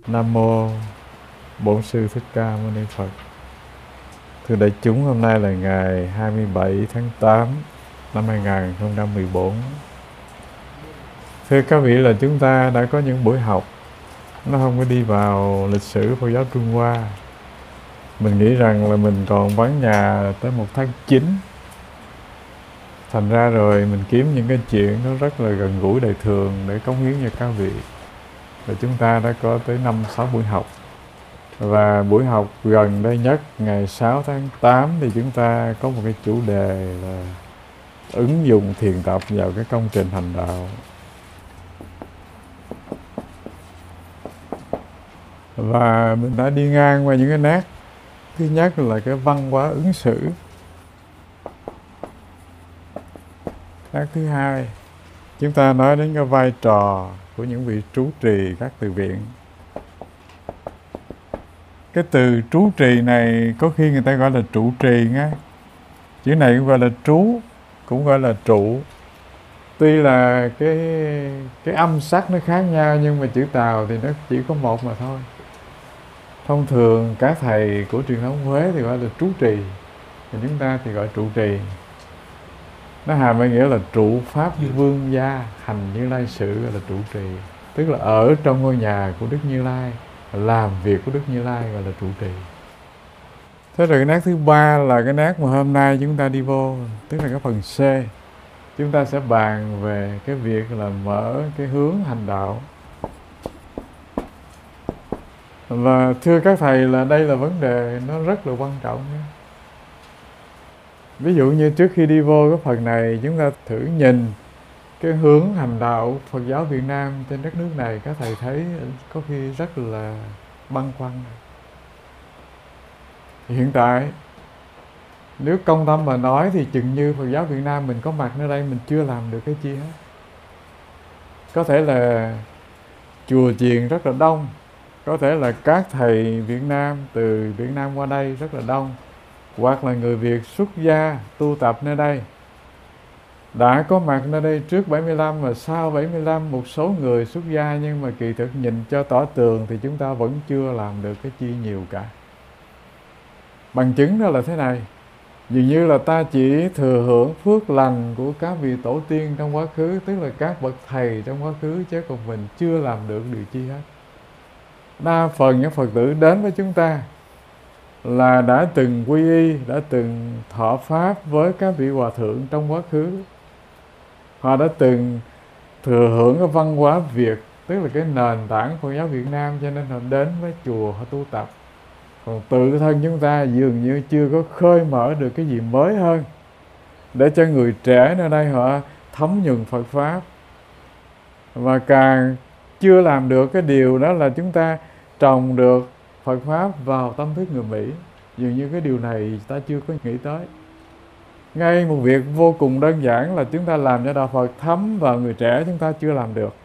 Nam mô Bổn Sư Thích Ca Mâu Ni Phật. Thưa đại chúng, hôm nay là ngày 27 tháng 8 năm 2014. Thưa các vị, là chúng ta đã có những buổi học nó không có đi vào lịch sử Phật giáo Trung Hoa. Mình nghĩ rằng là mình còn vắng nhà tới 1 tháng 9. Thành ra rồi mình kiếm những cái chuyện nó rất là gần gũi đời thường để cống hiến cho các vị. Và chúng ta đã có tới 5-6 buổi học. Và buổi học gần đây nhất ngày 6 tháng 8 thì chúng ta có một cái chủ đề là ứng dụng thiền tập vào cái công trình hành đạo. Và mình đã đi ngang qua những cái nét. Thứ nhất là cái văn hóa ứng xử. Nét thứ hai, chúng ta nói đến cái vai trò của những vị trú trì các từ viện. Cái từ trú trì này có khi người ta gọi là trụ trì nghe. Chữ này cũng gọi là trú, cũng gọi là trụ. Tuy là cái âm sắc nó khác nhau, nhưng mà chữ Tàu thì nó chỉ có một mà thôi. Thông thường các thầy của truyền thống Huế thì gọi là trú trì, và chúng ta thì gọi trụ trì. Nó hàm ý nghĩa là trụ pháp vương gia, hành Như Lai sự, gọi là trụ trì. Tức là ở trong ngôi nhà của Đức Như Lai, làm việc của Đức Như Lai, gọi là trụ trì. Thế rồi cái nét thứ ba là cái nét mà hôm nay chúng ta đi vô, tức là cái phần C. Chúng ta sẽ bàn về cái việc là mở cái hướng hành đạo. Và thưa các thầy, là đây là vấn đề nó rất là quan trọng nhé. Ví dụ như trước khi đi vô cái phần này, chúng ta thử nhìn cái hướng hành đạo Phật giáo Việt Nam trên đất nước này, các thầy thấy có khi rất là băn khoăn. Hiện tại nếu công tâm mà nói thì chừng như Phật giáo Việt Nam mình có mặt nơi đây, mình chưa làm được cái chi hết. Có thể là chùa chiền rất là đông, có thể là các thầy Việt Nam từ Việt Nam qua đây rất là đông, hoặc là người Việt xuất gia tu tập nơi đây đã có mặt nơi đây trước 75 và sau 75 một số người xuất gia, nhưng mà kỳ thực nhìn cho tỏ tường thì chúng ta vẫn chưa làm được cái chi nhiều cả. Bằng chứng đó là thế này: dường như là ta chỉ thừa hưởng phước lành của các vị tổ tiên trong quá khứ, tức là các bậc thầy trong quá khứ, chứ còn mình chưa làm được điều chi hết. Đa phần những Phật tử đến với chúng ta là đã từng quy y, đã từng thọ pháp với các vị hòa thượng trong quá khứ. Họ đã từng thừa hưởng cái văn hóa Việt, tức là cái nền tảng Phật giáo Việt Nam, cho nên họ đến với chùa, họ tu tập. Còn tự thân chúng ta dường như chưa có khơi mở được cái gì mới hơn để cho người trẻ nơi đây họ thấm nhuần Phật Pháp. Và càng chưa làm được cái điều đó là chúng ta trồng được Phật Pháp vào tâm thức người Mỹ. Dường như cái điều này ta chưa có nghĩ tới. Ngay một việc vô cùng đơn giản là chúng ta làm cho đạo Phật thấm vào người trẻ, chúng ta chưa làm được.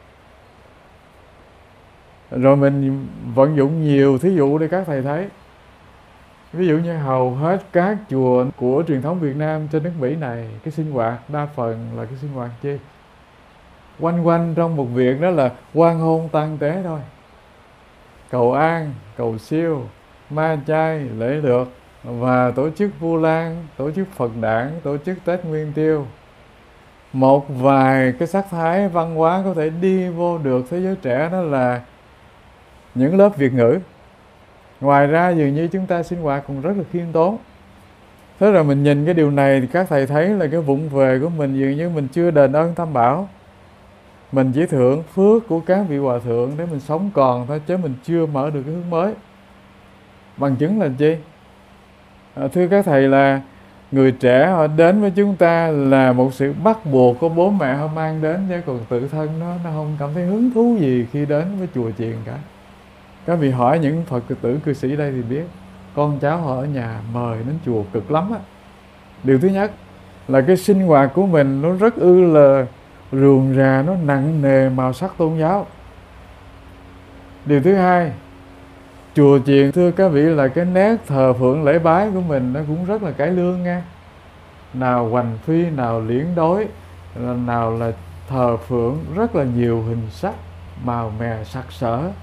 Rồi mình vận dụng nhiều thí dụ để các thầy thấy. Ví dụ như hầu hết các chùa của truyền thống Việt Nam trên nước Mỹ này, cái sinh hoạt đa phần là cái sinh hoạt chi? Quanh quanh trong một việc đó là quan hôn tang tế thôi. Cầu an, cầu siêu, ma chay, lễ lượt, và tổ chức Vu Lan, tổ chức Phật đản, tổ chức Tết Nguyên Tiêu. Một vài cái sắc thái văn hóa có thể đi vô được thế giới trẻ, đó là những lớp Việt ngữ. Ngoài ra dường như chúng ta sinh hoạt còn rất là khiêm tốn. Thế rồi mình nhìn cái điều này thì các thầy thấy là cái vụng về của mình dường như mình chưa đền ơn tam bảo. Mình chỉ thừa hưởng phước của các vị hòa thượng để mình sống còn thôi, chứ mình chưa mở được cái hướng mới. Bằng chứng là chi? Thưa các thầy, là người trẻ họ đến với chúng ta là một sự bắt buộc của bố mẹ họ mang đến, chứ còn tự thân nó không cảm thấy hứng thú gì khi đến với chùa chiền cả. Các vị hỏi những Phật tử cư sĩ đây thì biết, con cháu họ ở nhà mời đến chùa cực lắm á. Điều thứ nhất là cái sinh hoạt của mình nó rất là rườm rà, nó nặng nề màu sắc tôn giáo. Điều thứ hai, chùa chiền thưa các vị là cái nét thờ phượng lễ bái của mình nó cũng rất là cải lương nha. Nào hoành phi, nào liễn đối, nào là thờ phượng rất là nhiều hình sắc, màu mè sặc sỡ.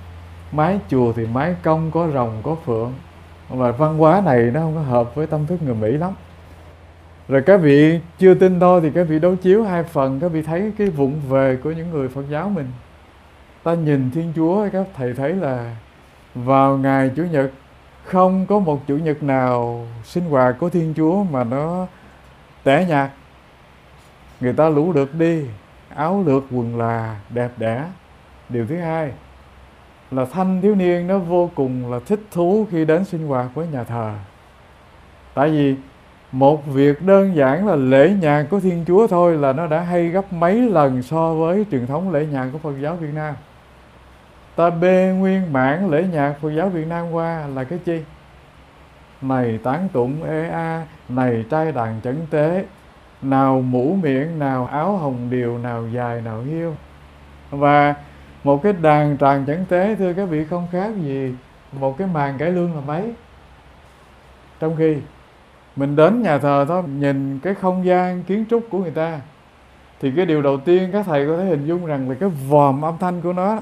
Mái chùa thì mái cong, có rồng có phượng, và văn hóa này nó không có hợp với tâm thức người Mỹ lắm. Rồi các vị chưa tin thôi thì các vị đối chiếu hai phần, các vị thấy cái vụng về của những người Phật giáo mình. Ta nhìn Thiên Chúa, các thầy thấy là vào ngày Chủ nhật không có một Chủ nhật nào sinh hoạt của Thiên Chúa mà nó tẻ nhạt. Người ta lũ lượt đi, áo lượt quần là đẹp đẽ. Điều thứ hai là thanh thiếu niên nó vô cùng là thích thú khi đến sinh hoạt với nhà thờ. Tại vì một việc đơn giản là lễ nhạc của Thiên Chúa thôi là nó đã hay gấp mấy lần so với truyền thống lễ nhạc của Phật giáo Việt Nam. Ta bê nguyên bản lễ nhạc Phật giáo Việt Nam qua là cái chi? Này tán tụng ê a, này trai đàn chẩn tế, nào mũ miệng, nào áo hồng điều, nào dài, nào hiêu. Và một cái đàn tràng chẩn tế, thưa các vị, không khác gì một cái màn cải lương là mấy. Trong khi mình đến nhà thờ thôi, nhìn cái không gian kiến trúc của người ta, thì cái điều đầu tiên các thầy có thể hình dung rằng là cái vòm âm thanh của nó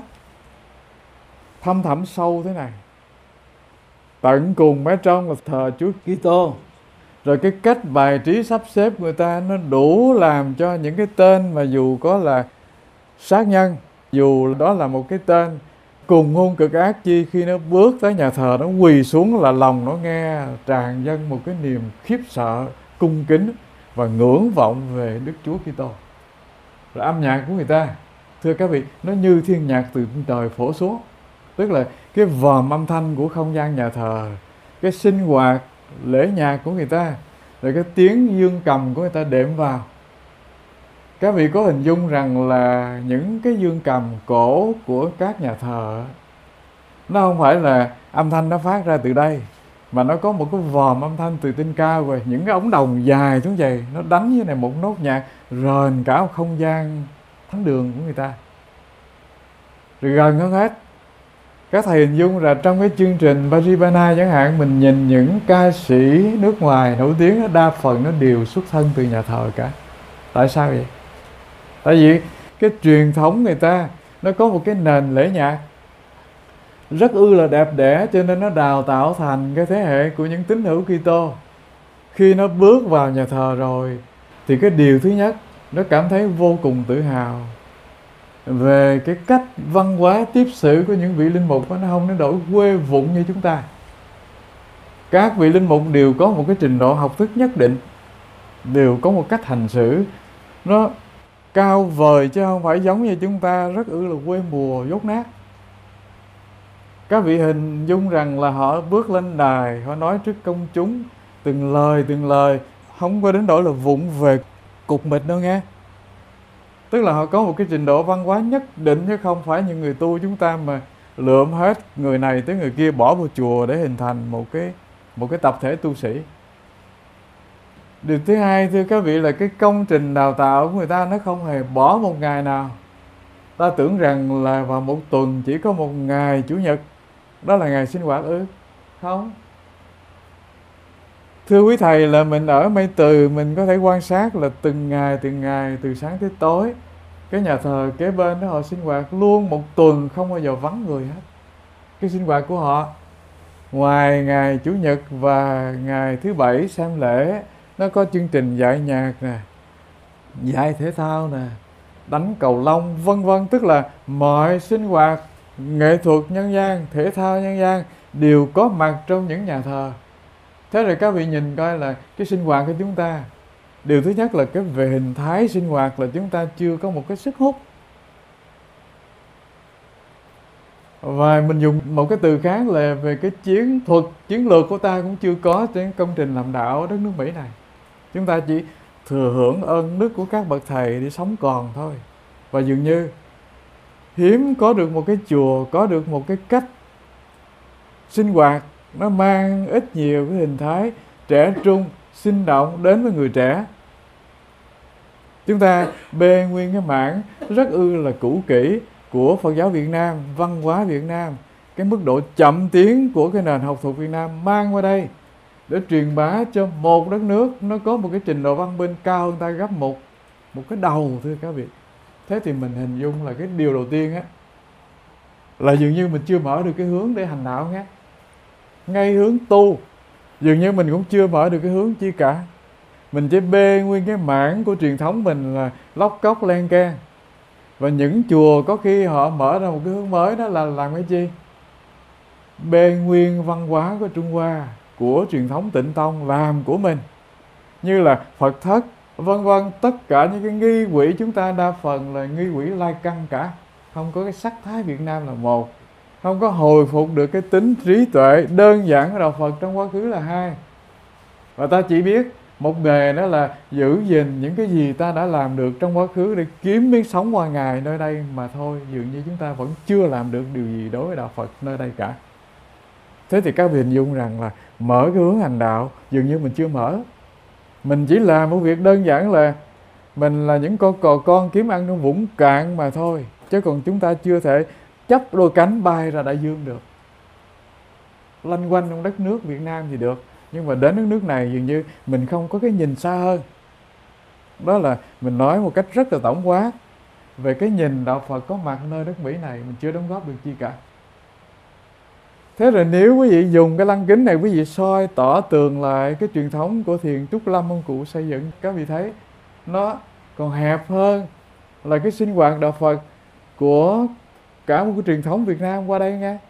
thâm thẳm sâu thế này. Tận cùng ở trong là thờ Chúa Kitô. Rồi cái cách bài trí sắp xếp người ta nó đủ làm cho những cái tên mà dù có là sát nhân, dù đó là một cái tên cùng hung cực ác chi, khi nó bước tới nhà thờ nó quỳ xuống là lòng nó nghe tràn dâng một cái niềm khiếp sợ, cung kính và ngưỡng vọng về Đức Chúa Kitô. Rồi âm nhạc của người ta, thưa các vị, nó như thiên nhạc từ trời phổ xuống. Tức là cái vòm âm thanh của không gian nhà thờ, cái sinh hoạt lễ nhạc của người ta, rồi cái tiếng dương cầm của người ta đệm vào. Các vị có hình dung rằng là những cái dương cầm cổ của các nhà thờ, nó không phải là âm thanh nó phát ra từ đây, mà nó có một cái vòm âm thanh từ trên cao rồi, những cái ống đồng dài xuống vậy, nó đánh như này một nốt nhạc rền cả một không gian thánh đường của người ta. Rồi gần hơn hết, các thầy hình dung là trong cái chương trình Paripana chẳng hạn, mình nhìn những ca sĩ nước ngoài nổi tiếng, đa phần nó đều xuất thân từ nhà thờ cả. Tại sao vậy? Tại vì cái truyền thống người ta nó có một cái nền lễ nhạc rất là đẹp đẽ, cho nên nó đào tạo thành cái thế hệ của những tín hữu Kitô. Khi nó bước vào nhà thờ rồi thì cái điều thứ nhất, nó cảm thấy vô cùng tự hào về cái cách văn hóa tiếp xử của những vị linh mục. Nó không đến nỗi quê vụng như chúng ta. Các vị linh mục đều có một cái trình độ học thức nhất định, đều có một cách hành xử nó cao vời, chứ không phải giống như chúng ta rất là quê mùa dốt nát. Các vị hình dung rằng là họ bước lên đài, họ nói trước công chúng từng lời, không có đến nỗi là vụng về cục mịch đâu nghe. Tức là họ có một cái trình độ văn hóa nhất định, chứ không phải những người tu chúng ta mà lượm hết người này tới người kia bỏ vào chùa để hình thành một cái tập thể tu sĩ. Điều thứ hai, thưa các vị, là cái công trình đào tạo của người ta nó không hề bỏ một ngày nào. Ta tưởng rằng là vào một tuần chỉ có một ngày Chủ nhật, đó là ngày sinh hoạt ư? Không. Thưa quý thầy, là mình ở Mây Từ, mình có thể quan sát là từng ngày, từ sáng tới tối, cái nhà thờ kế bên đó họ sinh hoạt luôn một tuần, không bao giờ vắng người hết. Cái sinh hoạt của họ, ngoài ngày Chủ nhật và ngày thứ Bảy xem lễ, nó có chương trình dạy nhạc nè, dạy thể thao nè, đánh cầu lông, vân vân. Tức là mọi sinh hoạt nghệ thuật nhân gian, thể thao nhân gian đều có mặt trong những nhà thờ. Thế rồi các vị nhìn coi là cái sinh hoạt của chúng ta, điều thứ nhất là cái về hình thái sinh hoạt là chúng ta chưa có một cái sức hút. Và mình dùng một cái từ khác là về cái chiến thuật, chiến lược của ta cũng chưa có trên công trình làm đạo ở đất nước Mỹ này. Chúng ta chỉ thừa hưởng ơn đức của các bậc thầy để sống còn thôi. Và dường như hiếm có được một cái chùa, có được một cái cách sinh hoạt nó mang ít nhiều cái hình thái trẻ trung, sinh động đến với người trẻ. Chúng ta bê nguyên cái mảng rất là cũ kỹ của Phật giáo Việt Nam, văn hóa Việt Nam, cái mức độ chậm tiến của cái nền học thuật Việt Nam mang qua đây để truyền bá cho một đất nước nó có một cái trình độ văn minh cao hơn ta gấp một cái đầu, thưa các vị. Thế thì mình hình dung là cái điều đầu tiên á là dường như mình chưa mở được cái hướng để hành đạo nghe. Ngay hướng tu dường như mình cũng chưa mở được cái hướng chi cả. Mình chỉ bê nguyên cái mảng của truyền thống mình là lóc cóc len keng. Và những chùa có khi họ mở ra một cái hướng mới, đó là làm cái chi? Bê nguyên văn hóa của Trung Hoa, của truyền thống Tịnh Tông làm của mình, như là Phật thất vân vân. Tất cả những cái nghi quỹ chúng ta đa phần là nghi quỹ lai căn cả, không có cái sắc thái Việt Nam là một, không có hồi phục được cái tính trí tuệ đơn giản của đạo Phật trong quá khứ là hai. Và ta chỉ biết một nghề, đó là giữ gìn những cái gì ta đã làm được trong quá khứ để kiếm miếng sống qua ngày nơi đây mà thôi. Dường như chúng ta vẫn chưa làm được điều gì đối với đạo Phật nơi đây cả. Thế thì các vị hình dung rằng là mở cái hướng hành đạo dường như mình chưa mở. Mình chỉ làm một việc đơn giản là mình là những con cò con kiếm ăn trong vũng cạn mà thôi. Chứ còn chúng ta chưa thể chắp đôi cánh bay ra đại dương được. Lanh quanh trong đất nước Việt Nam thì được, nhưng mà đến nước này dường như mình không có cái nhìn xa hơn. Đó là mình nói một cách rất là tổng quát về cái nhìn đạo Phật có mặt nơi đất Mỹ này, mình chưa đóng góp được chi cả. Thế rồi nếu quý vị dùng cái lăng kính này, quý vị soi tỏ tường lại cái truyền thống của thiền Trúc Lâm ông cụ xây dựng, các vị thấy nó còn hẹp hơn là cái sinh hoạt đạo Phật của cả một cái truyền thống Việt Nam qua đây nghe.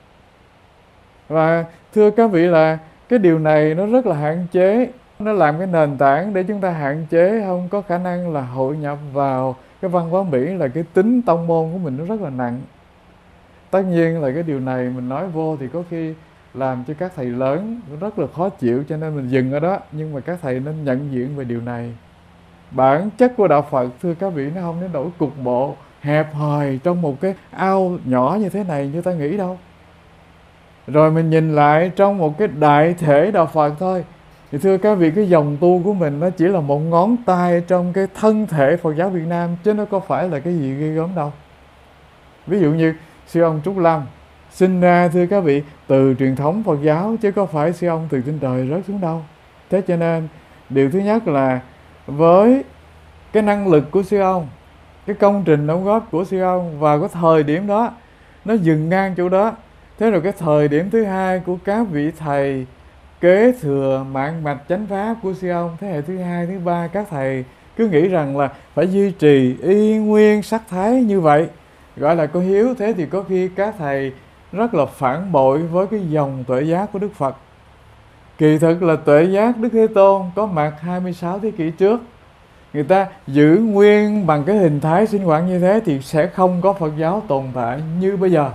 Và thưa các vị là cái điều này nó rất là hạn chế, nó làm cái nền tảng để chúng ta hạn chế không có khả năng là hội nhập vào cái văn hóa Mỹ, là cái tính tông môn của mình nó rất là nặng. Tất nhiên là cái điều này mình nói vô thì có khi làm cho các thầy lớn rất là khó chịu, cho nên mình dừng ở đó. Nhưng mà các thầy nên nhận diện về điều này. Bản chất của đạo Phật thưa các vị nó không đến nỗi cục bộ, hẹp hòi trong một cái ao nhỏ như thế này như ta nghĩ đâu. Rồi mình nhìn lại trong một cái đại thể đạo Phật thôi, thì thưa các vị, cái dòng tu của mình nó chỉ là một ngón tay trong cái thân thể Phật giáo Việt Nam, chứ nó có phải là cái gì ghê gớm đâu. Ví dụ như sư ông Trúc Lâm sinh ra thưa các vị từ truyền thống Phật giáo, chứ có phải sư ông từ trên trời rớt xuống đâu. Thế cho nên điều thứ nhất là với cái năng lực của sư ông, cái công trình đóng góp của sư ông vào cái thời điểm đó, nó dừng ngang chỗ đó. Thế rồi cái thời điểm thứ hai của các vị thầy kế thừa mạng mạch chánh pháp của sư ông, thế hệ thứ hai, thứ ba, các thầy cứ nghĩ rằng là phải duy trì y nguyên sắc thái như vậy, gọi là có hiếu. Thế thì có khi các thầy rất là phản bội với cái dòng tuệ giác của Đức Phật. Kỳ thực là tuệ giác Đức Thế Tôn có mặt 26 thế kỷ trước. Người ta giữ nguyên bằng cái hình thái sinh hoạt như thế thì sẽ không có Phật giáo tồn tại như bây giờ.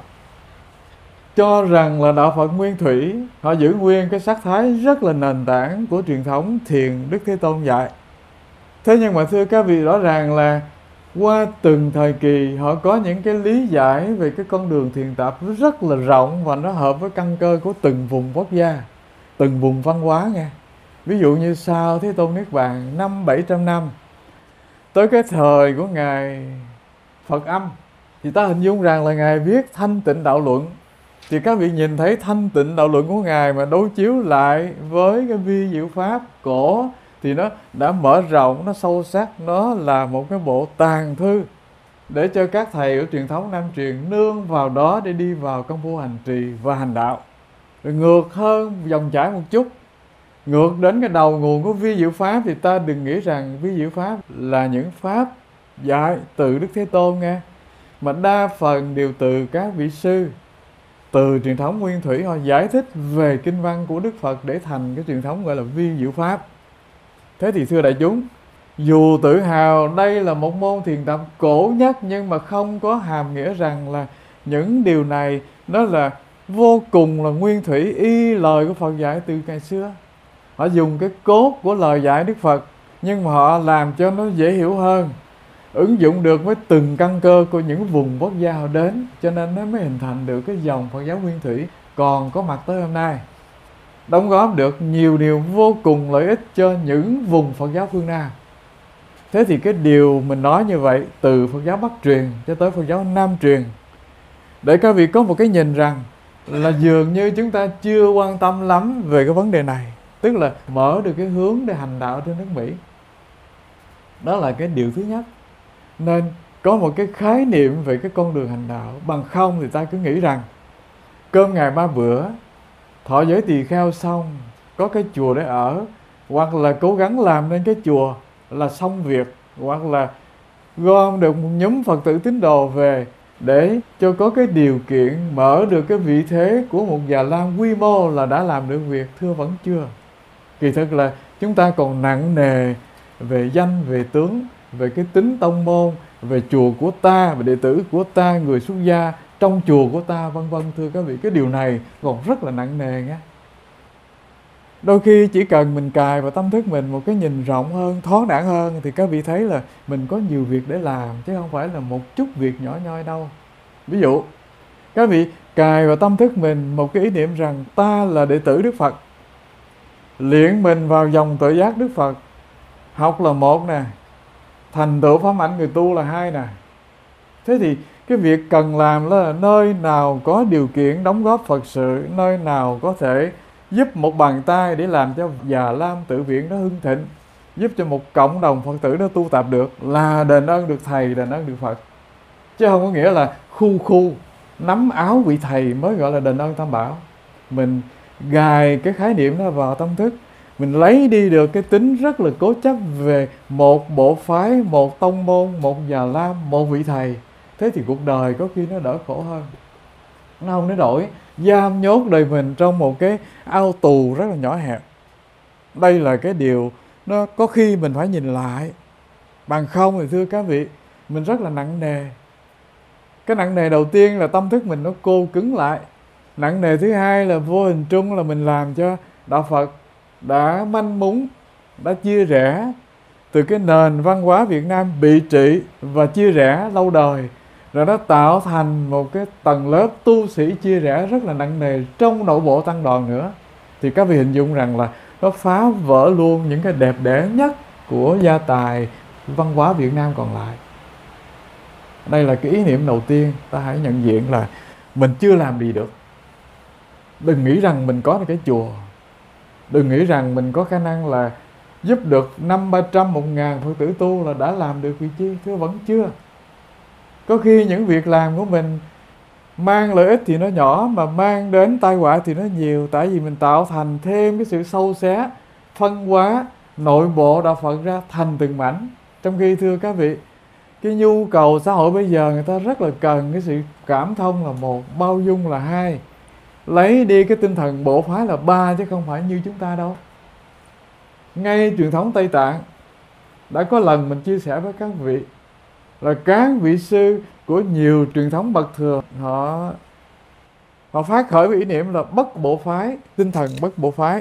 Cho rằng là đạo Phật nguyên thủy, họ giữ nguyên cái sắc thái rất là nền tảng của truyền thống thiền Đức Thế Tôn dạy. Thế nhưng mà thưa các vị, rõ ràng là qua từng thời kỳ họ có những cái lý giải về cái con đường thiền tập rất là rộng, và nó hợp với căn cơ của từng vùng quốc gia, từng vùng văn hóa nghe. Ví dụ như sau Thế Tôn Niết Bàn 500-700 năm, tới cái thời của Ngài Phật Âm, thì ta hình dung rằng là Ngài viết Thanh Tịnh Đạo Luận. Thì các vị nhìn thấy Thanh Tịnh Đạo Luận của Ngài mà đối chiếu lại với cái Vi Diệu Pháp cổ, thì nó đã mở rộng, nó sâu sắc, nó là một cái bộ tàng thư để cho các thầy ở truyền thống Nam truyền nương vào đó để đi vào công phu hành trì và hành đạo. Rồi ngược hơn dòng chảy một chút, ngược đến cái đầu nguồn của Vi Diệu Pháp, thì ta đừng nghĩ rằng Vi Diệu Pháp là những pháp dạy từ Đức Thế Tôn nghe, mà đa phần đều từ các vị sư từ truyền thống nguyên thủy, họ giải thích về kinh văn của Đức Phật để thành cái truyền thống gọi là Vi Diệu Pháp. Thế thì thưa đại chúng, dù tự hào đây là một môn thiền tập cổ nhất, nhưng mà không có hàm nghĩa rằng là những điều này nó là vô cùng là nguyên thủy y lời của Phật dạy từ ngày xưa. Họ dùng cái cốt của lời dạy Đức Phật, nhưng mà họ làm cho nó dễ hiểu hơn, ứng dụng được với từng căn cơ của những vùng quốc gia họ đến, cho nên nó mới hình thành được cái dòng Phật giáo nguyên thủy còn có mặt tới hôm nay, đóng góp được nhiều điều vô cùng lợi ích cho những vùng Phật giáo phương Nam. Thế thì cái điều mình nói như vậy, từ Phật giáo Bắc truyền cho tới Phật giáo Nam truyền, để các vị có một cái nhìn rằng là dường như chúng ta chưa quan tâm lắm về cái vấn đề này, tức là mở được cái hướng để hành đạo trên nước Mỹ. Đó là cái điều thứ nhất. Nên có một cái khái niệm về cái con đường hành đạo. Bằng không thì ta cứ nghĩ rằng cơm ngày 3 bữa, thọ giới tỳ kheo xong, có cái chùa để ở, hoặc là cố gắng làm nên cái chùa là xong việc, hoặc là gom được một nhóm Phật tử tín đồ về để cho có cái điều kiện mở được cái vị thế của một Già Lam quy mô là đã làm được việc. Thưa vẫn chưa. Kỳ thực là chúng ta còn nặng nề về danh, về tướng, về cái tính tông môn, về chùa của ta, về đệ tử của ta, người xuất gia trong chùa của ta, vân vân. Thưa các vị, cái điều này còn rất là nặng nề nhé. Đôi khi chỉ cần mình cài vào tâm thức mình một cái nhìn rộng hơn, thoáng đãng hơn, thì các vị thấy là mình có nhiều việc để làm, chứ không phải là một chút việc nhỏ nhoi đâu. Ví dụ, các vị cài vào tâm thức mình một cái ý niệm rằng ta là đệ tử Đức Phật, luyện mình vào dòng tự giác Đức Phật. Học là một nè, thành tựu pháp hạnh người tu là hai nè. Thế thì cái việc cần làm là nơi nào có điều kiện đóng góp Phật sự, nơi nào có thể giúp một bàn tay để làm cho Già Lam tự viện đó hưng thịnh, giúp cho một cộng đồng Phật tử đó tu tập được, là đền ơn được Thầy, đền ơn được Phật. Chứ không có nghĩa là khu khu nắm áo vị Thầy mới gọi là đền ơn Tam Bảo. Mình gài cái khái niệm đó vào tâm thức, mình lấy đi được cái tính rất là cố chấp về một bộ phái, một tông môn, một Già Lam, một vị Thầy. Thế thì cuộc đời có khi nó đỡ khổ hơn. Nó không đến nỗi giam nhốt đời mình trong một cái ao tù rất là nhỏ hẹp. Đây là cái điều nó có khi mình phải nhìn lại. Bằng không thì thưa các vị, mình rất là nặng nề. Cái nặng nề đầu tiên là tâm thức mình nó cô cứng lại. Nặng nề thứ hai là vô hình trung là mình làm cho đạo Phật đã manh mún, đã chia rẽ từ cái nền văn hóa Việt Nam bị trị và chia rẽ lâu đời, rồi nó tạo thành một cái tầng lớp tu sĩ chia rẽ rất là nặng nề trong nội bộ tăng đoàn nữa. Thì các vị hình dung rằng là nó phá vỡ luôn những cái đẹp đẽ nhất của gia tài văn hóa Việt Nam còn lại. Đây là cái ý niệm đầu tiên, ta hãy nhận diện là mình chưa làm gì được. Đừng nghĩ rằng mình có được cái chùa, đừng nghĩ rằng mình có khả năng là giúp được 500, 300, 1.000 Phật tử tu là đã làm được vị chi. Thưa vẫn chưa. Có khi những việc làm của mình mang lợi ích thì nó nhỏ, mà mang đến tai họa thì nó nhiều. Tại vì mình tạo thành thêm cái sự sâu xé, phân hóa nội bộ đạo Phật ra thành từng mảnh. Trong khi thưa các vị, cái nhu cầu xã hội bây giờ người ta rất là cần cái sự cảm thông là một, bao dung là hai, lấy đi cái tinh thần bộ phái là ba, chứ không phải như chúng ta đâu. Ngay truyền thống Tây Tạng đã có lần mình chia sẻ với các vị là các vị sư của nhiều truyền thống bậc thừa họ phát khởi với ý niệm là bất bộ phái, tinh thần bất bộ phái.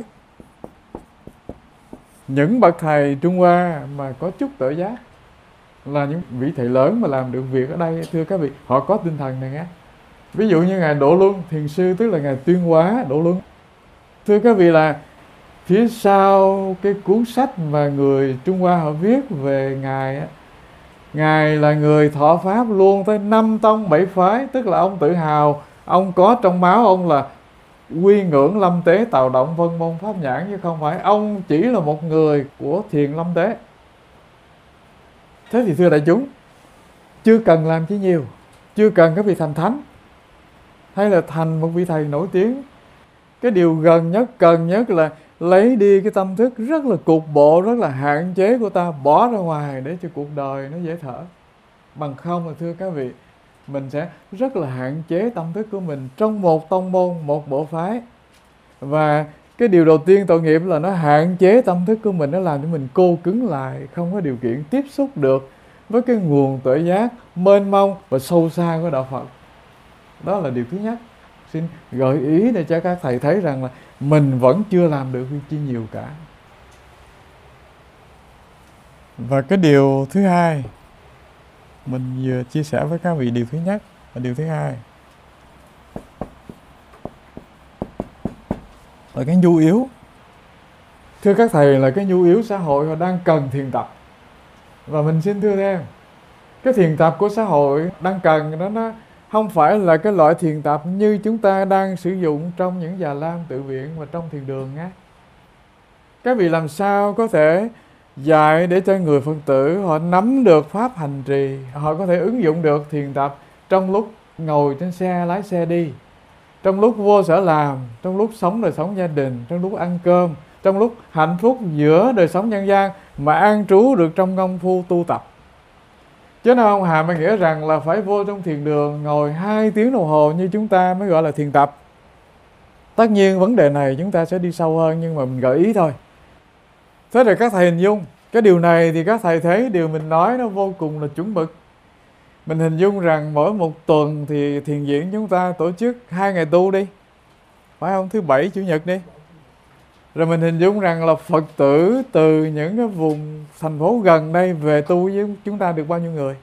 Những bậc thầy Trung Hoa mà có chút tự giác là những vị thầy lớn mà làm được việc ở đây, thưa các vị, họ có tinh thần này nghe. Ví dụ như ngài Độ Luân Thiền sư, tức là ngài Tuyên Hóa Độ Luân. Thưa các vị, là phía sau cái cuốn sách mà người Trung Hoa họ viết về ngài á, ngài là người thọ pháp luôn tới 5 tông 7 phái. Tức là ông tự hào ông có trong máu ông là quy ngưỡng lâm tế, tào động, vân môn, pháp nhãn, chứ không phải ông chỉ là một người của thiền lâm tế. Thế thì thưa đại chúng, chưa cần làm chi nhiều, chưa cần các vị thành thánh hay là thành một vị thầy nổi tiếng. Cái điều gần nhất, cần nhất là lấy đi cái tâm thức rất là cục bộ, rất là hạn chế của ta, bỏ ra ngoài để cho cuộc đời nó dễ thở. Bằng không là thưa các vị, mình sẽ rất là hạn chế tâm thức của mình trong một tông môn, một bộ phái. Và cái điều đầu tiên tội nghiệp là nó hạn chế tâm thức của mình, nó làm cho mình cô cứng lại, không có điều kiện tiếp xúc được với cái nguồn tuệ giác mênh mông và sâu xa của đạo Phật. Đó là điều thứ nhất. Xin gợi ý để cho các thầy thấy rằng là mình vẫn chưa làm được chi nhiều cả. Và cái điều thứ hai, mình vừa chia sẻ với các vị điều thứ nhất và điều thứ hai là cái nhu yếu. Thưa các thầy, là cái nhu yếu xã hội họ đang cần thiền tập. Và mình xin thưa thêm, cái thiền tập của xã hội đang cần đó, nó không phải là cái loại thiền tập như chúng ta đang sử dụng trong những Già Lam tự viện và trong thiền đường nhé. Các vị làm sao có thể dạy để cho người Phật tử họ nắm được pháp hành trì, họ có thể ứng dụng được thiền tập trong lúc ngồi trên xe, lái xe đi, trong lúc vô sở làm, trong lúc sống đời sống gia đình, trong lúc ăn cơm, trong lúc hạnh phúc giữa đời sống nhân gian, mà an trú được trong công phu tu tập. Chứ nó không hàm nghĩa rằng là phải vô trong thiền đường ngồi 2 tiếng đồng hồ như chúng ta mới gọi là thiền tập. Tất nhiên vấn đề này chúng ta sẽ đi sâu hơn, nhưng mà mình gợi ý thôi. Thế rồi các thầy hình dung cái điều này thì các thầy thấy điều mình nói nó vô cùng là chuẩn mực. Mình hình dung rằng mỗi một tuần thì thiền viện chúng ta tổ chức 2 ngày tu đi, phải không? Thứ Bảy, Chủ nhật đi. Rồi mình hình dung rằng là Phật tử từ những cái vùng thành phố gần đây về tu với chúng ta được bao nhiêu người?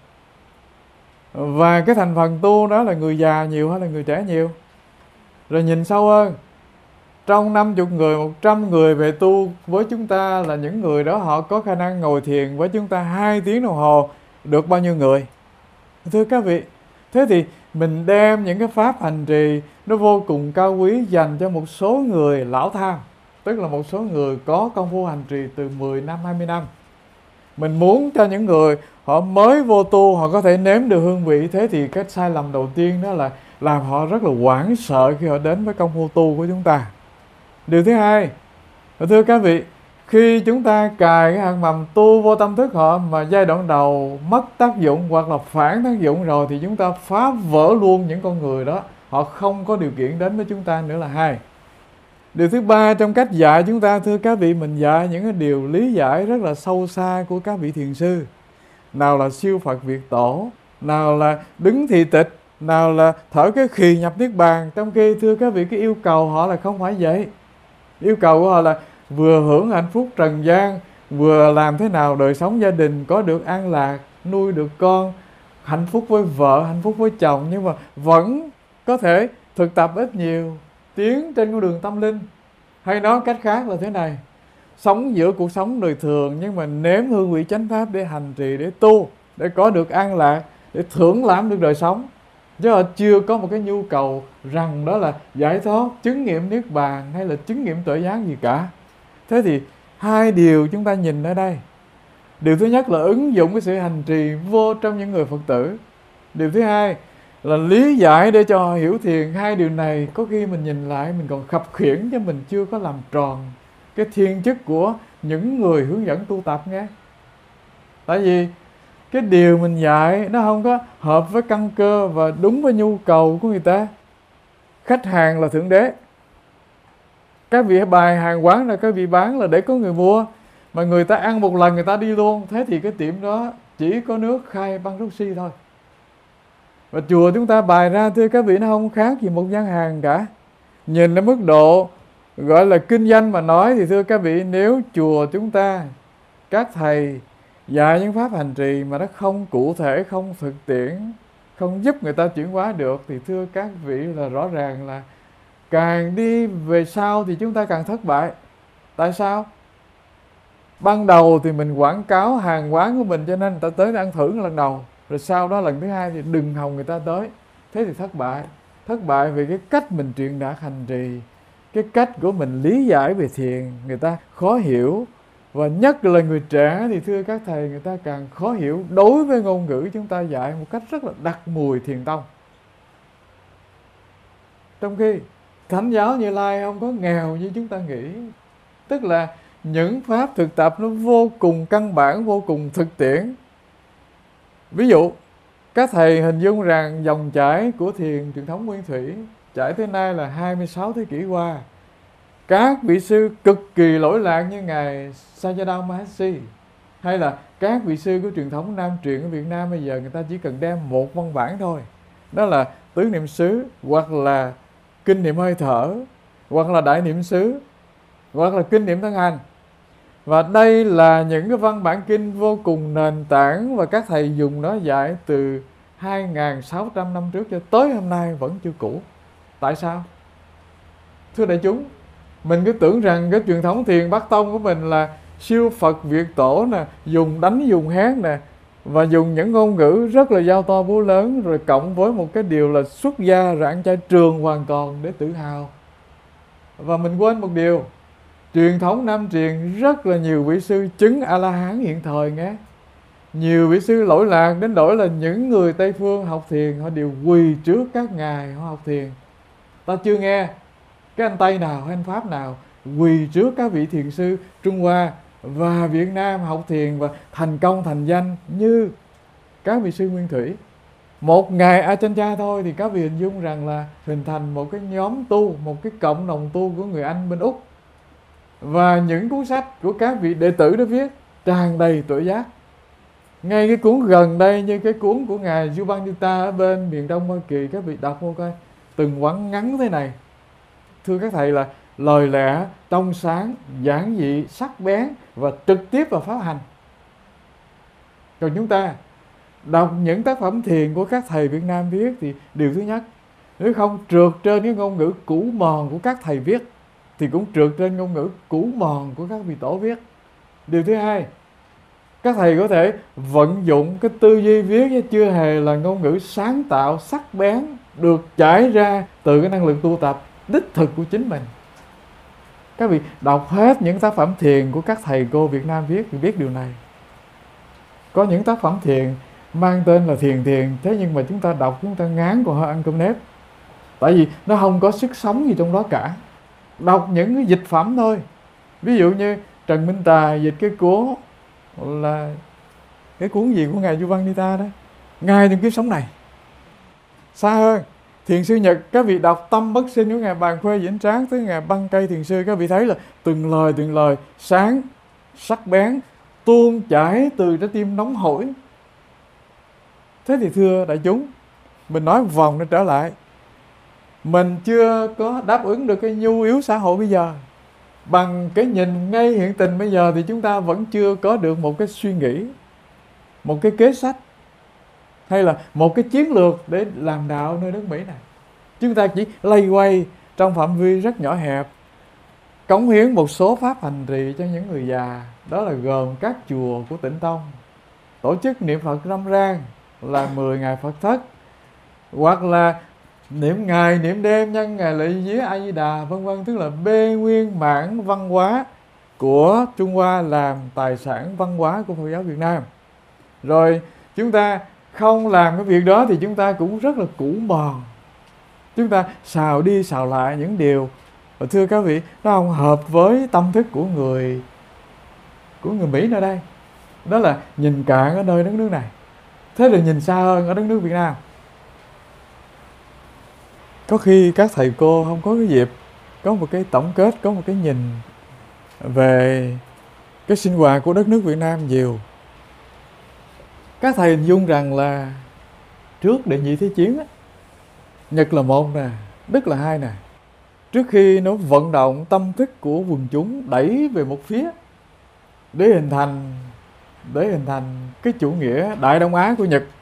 Và cái thành phần tu đó là người già nhiều hay là người trẻ nhiều? Rồi nhìn sâu hơn, trong 50 người, 100 người về tu với chúng ta là những người đó họ có khả năng ngồi thiền với chúng ta 2 tiếng đồng hồ, được bao nhiêu người? Thưa các vị, thế thì mình đem những cái pháp hành trì nó vô cùng cao quý dành cho một số người lão tham, tức là một số người có công phu hành trì từ 10 năm, 20 năm. Mình muốn cho những người họ mới vô tu họ có thể nếm được hương vị. Thế thì cái sai lầm đầu tiên đó là làm họ rất là hoảng sợ khi họ đến với công phu tu của chúng ta. Điều thứ hai, thưa các vị, khi chúng ta cài cái hạt mầm tu vô tâm thức họ mà giai đoạn đầu mất tác dụng hoặc là phản tác dụng rồi, thì chúng ta phá vỡ luôn những con người đó, họ không có điều kiện đến với chúng ta nữa là hai. Điều thứ ba, trong cách dạy chúng ta, thưa các vị, mình dạy những cái điều lý giải rất là sâu xa của các vị thiền sư. Nào là siêu Phật Việt Tổ, nào là đứng thị tịch, nào là thở cái khì nhập Niết Bàn. Trong khi thưa các vị, cái yêu cầu họ là không phải vậy. Yêu cầu của họ là vừa hưởng hạnh phúc trần gian, vừa làm thế nào đời sống gia đình có được an lạc, nuôi được con, hạnh phúc với vợ, hạnh phúc với chồng, nhưng mà vẫn có thể thực tập ít nhiều, tiến trên con đường tâm linh. Hay nói cách khác là thế này, sống giữa cuộc sống đời thường nhưng mà nếm hương vị chánh pháp để hành trì, để tu, để có được an lạc, để thưởng lãm được đời sống. Chứ họ chưa có một cái nhu cầu rằng đó là giải thoát, chứng nghiệm Niết Bàn hay là chứng nghiệm tuệ giác gì cả. Thế thì hai điều chúng ta nhìn ở đây. Điều thứ nhất là ứng dụng cái sự hành trì vô trong những người Phật tử. Điều thứ hai là lý giải để cho họ hiểu thiền. Hai điều này có khi mình nhìn lại mình còn khập khiễng chứ mình chưa có làm tròn cái thiên chức của những người hướng dẫn tu tập nghe. Tại vì cái điều mình dạy nó không có hợp với căn cơ và đúng với nhu cầu của người ta. Khách hàng là thượng đế. Các vị bày hàng quán là các vị bán là để có người mua, mà người ta ăn một lần người ta đi luôn. Thế thì cái tiệm đó chỉ có nước khai băng rút si thôi. Và chùa chúng ta bày ra, thưa các vị, nó không khác gì một gian hàng cả. Nhìn đến mức độ gọi là kinh doanh mà nói thì thưa các vị, nếu chùa chúng ta, các thầy dạy những pháp hành trì mà nó không cụ thể, không thực tiễn, không giúp người ta chuyển hóa được, thì thưa các vị là rõ ràng là càng đi về sau thì chúng ta càng thất bại. Tại sao? Ban đầu thì mình quảng cáo hàng quán của mình cho nên người ta tới ăn thử lần đầu, rồi sau đó lần thứ hai thì đừng hòng người ta tới. Thế thì thất bại. Thất bại vì cái cách mình truyền đạt hành trì, cái cách của mình lý giải về thiền người ta khó hiểu. Và nhất là người trẻ thì thưa các thầy, người ta càng khó hiểu đối với ngôn ngữ chúng ta dạy một cách rất là đặc mùi thiền tông. Trong khi Thánh giáo Như Lai không có nghèo như chúng ta nghĩ. Tức là những pháp thực tập nó vô cùng căn bản, vô cùng thực tiễn. Ví dụ, các thầy hình dung rằng dòng chảy của thiền truyền thống Nguyên Thủy trải tới nay là 26 thế kỷ qua. Các vị sư cực kỳ lỗi lạc như Ngài Sayadaw Mahasi, hay là các vị sư của truyền thống Nam truyền ở Việt Nam bây giờ, người ta chỉ cần đem một văn bản thôi. Đó là Tứ Niệm xứ, hoặc là Kinh niệm hơi thở, hoặc là Đại niệm xứ, hoặc là Kinh niệm thân hành. Và đây là những cái văn bản kinh vô cùng nền tảng và các thầy dùng nó dạy từ 2.600 năm trước cho tới hôm nay vẫn chưa cũ. Tại sao? Thưa đại chúng, mình cứ tưởng rằng cái truyền thống thiền Bắc Tông của mình là siêu Phật Việt Tổ nè, dùng đánh dùng hát nè, và dùng những ngôn ngữ rất là giao to búa lớn, rồi cộng với một cái điều là xuất gia rồi ăn chay trường hoàn toàn để tự hào. Và mình quên một điều, Truyền thống Nam truyền rất là nhiều vị sư chứng A-la-hán hiện thời nghe. Nhiều vị sư lỗi lạc đến nỗi là những người Tây Phương học thiền họ đều quỳ trước các ngài họ học thiền. Ta chưa nghe cái anh Tây nào hay anh Pháp nào quỳ trước các vị thiền sư Trung Hoa và Việt Nam học thiền và thành công thành danh như các vị sư Nguyên Thủy. Một ngày Ajahn thôi thì các vị hình dung rằng là hình thành một cái nhóm tu, một cái cộng đồng tu của người Anh bên Úc. Và những cuốn sách của các vị đệ tử đó viết tràn đầy tuệ giác. Ngay cái cuốn gần đây như cái cuốn của ngài Yubandita ở bên miền Đông Hoa Kỳ, các vị đọc vô coi, từng quãng ngắn thế này. Thưa các thầy là lời lẽ trong sáng, giản dị, sắc bén và trực tiếp vào pháp hành. Còn chúng ta đọc những tác phẩm thiền của các thầy Việt Nam viết thì điều thứ nhất, nếu không trượt trên cái ngôn ngữ cũ mòn của các thầy viết thì cũng trượt trên ngôn ngữ cũ mòn của các vị tổ viết. Điều thứ hai, các thầy có thể vận dụng cái tư duy viết chứ chưa hề là ngôn ngữ sáng tạo, sắc bén, được trải ra từ cái năng lực tu tập đích thực của chính mình. Các vị đọc hết những tác phẩm thiền của các thầy cô Việt Nam viết thì biết điều này. Có những tác phẩm thiền mang tên là thiền, thế nhưng mà chúng ta đọc chúng ta ngán còn hơn ăn cơm nếp. Tại vì nó không có sức sống gì trong đó cả. Đọc những cái dịch phẩm thôi. Ví dụ như Trần Minh Tài dịch cái cuốn là cái cuốn gì của ngài Yubandita đó, Ngài trong kiếp sống này. Xa hơn, Thiền sư Nhật, các vị đọc Tâm Bất Sinh của ngài Bàn Khuê Vĩnh Tráng tới ngài Băng Cây Thiền sư, các vị thấy là từng lời sáng, sắc bén, tuôn chảy từ trái tim nóng hổi. Thế thì thưa đại chúng, mình nói vòng nó trở lại, mình chưa có đáp ứng được cái nhu yếu xã hội bây giờ. Bằng cái nhìn ngay hiện tình bây giờ thì chúng ta vẫn chưa có được một cái suy nghĩ, một cái kế sách hay là một cái chiến lược để làm đạo nơi nước Mỹ này. Chúng ta chỉ lay quay trong phạm vi rất nhỏ hẹp, cống hiến một số pháp hành trì cho những người già. Đó là gồm các chùa của Tịnh Tông, tổ chức niệm Phật Râm Ran là 10 ngày Phật thất, hoặc là niệm ngày, niệm đêm, nhân ngày lễ vía A Di Đà, vân vân. Tức là bê nguyên bản văn hóa của Trung Hoa làm tài sản văn hóa của Phật giáo Việt Nam. Rồi chúng ta không làm cái việc đó thì chúng ta cũng rất là cũ mòn. Chúng ta xào đi xào lại những điều, và thưa các vị, nó không hợp với tâm thức của người Mỹ nơi đây. Đó là nhìn cạn ở nơi đất nước này, thế là nhìn xa hơn ở đất nước Việt Nam. Có khi các thầy cô không có cái dịp có một cái tổng kết, có một cái nhìn về cái sinh hoạt của đất nước Việt Nam nhiều. Các thầy hình dung rằng là trước Đệ Nhị Thế Chiến á, Nhật là một nè, Đức là hai nè. Trước khi nó vận động tâm thức của quần chúng đẩy về một phía để hình thành cái chủ nghĩa Đại Đông Á của Nhật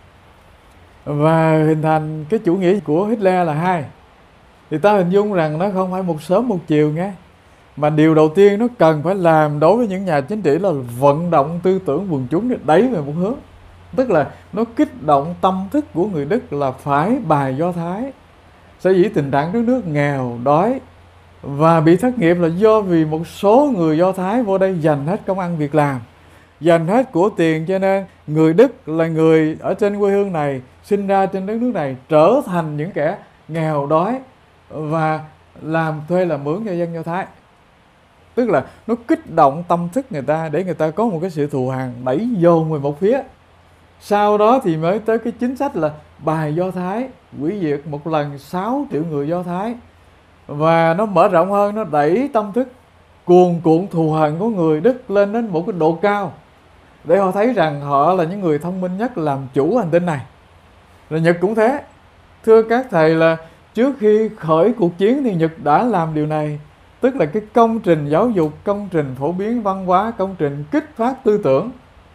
và hình thành cái chủ nghĩa của Hitler là hai, thì ta hình dung rằng nó không phải một sớm một chiều nghe. Mà điều đầu tiên nó cần phải làm đối với những nhà chính trị là vận động tư tưởng quần chúng để đẩy về một hướng. Tức là nó kích động tâm thức của người Đức là phải bài Do Thái. Sở dĩ tình trạng đất nước nghèo, đói và bị thất nghiệp là do vì một số người Do Thái vô đây dành hết công ăn việc làm, dành hết của tiền, cho nên người Đức là người ở trên quê hương này, sinh ra trên đất nước này, trở thành những kẻ nghèo đói và làm thuê làm mướn cho dân Do Thái. Tức là nó kích động tâm thức người ta để người ta có một cái sự thù hằn đẩy dồn về một phía. Sau đó thì mới tới cái chính sách là bài Do Thái, hủy diệt một lần 6 triệu người Do Thái. Và nó mở rộng hơn, nó đẩy tâm thức cuồn cuộn thù hằn của người Đức lên đến một cái độ cao, để họ thấy rằng họ là những người thông minh nhất làm chủ hành tinh này. Rồi Nhật cũng thế. Thưa các thầy, là trước khi khởi cuộc chiến thì Nhật đã làm điều này. Tức là cái công trình giáo dục, công trình phổ biến văn hóa, công trình kích phát tư tưởng,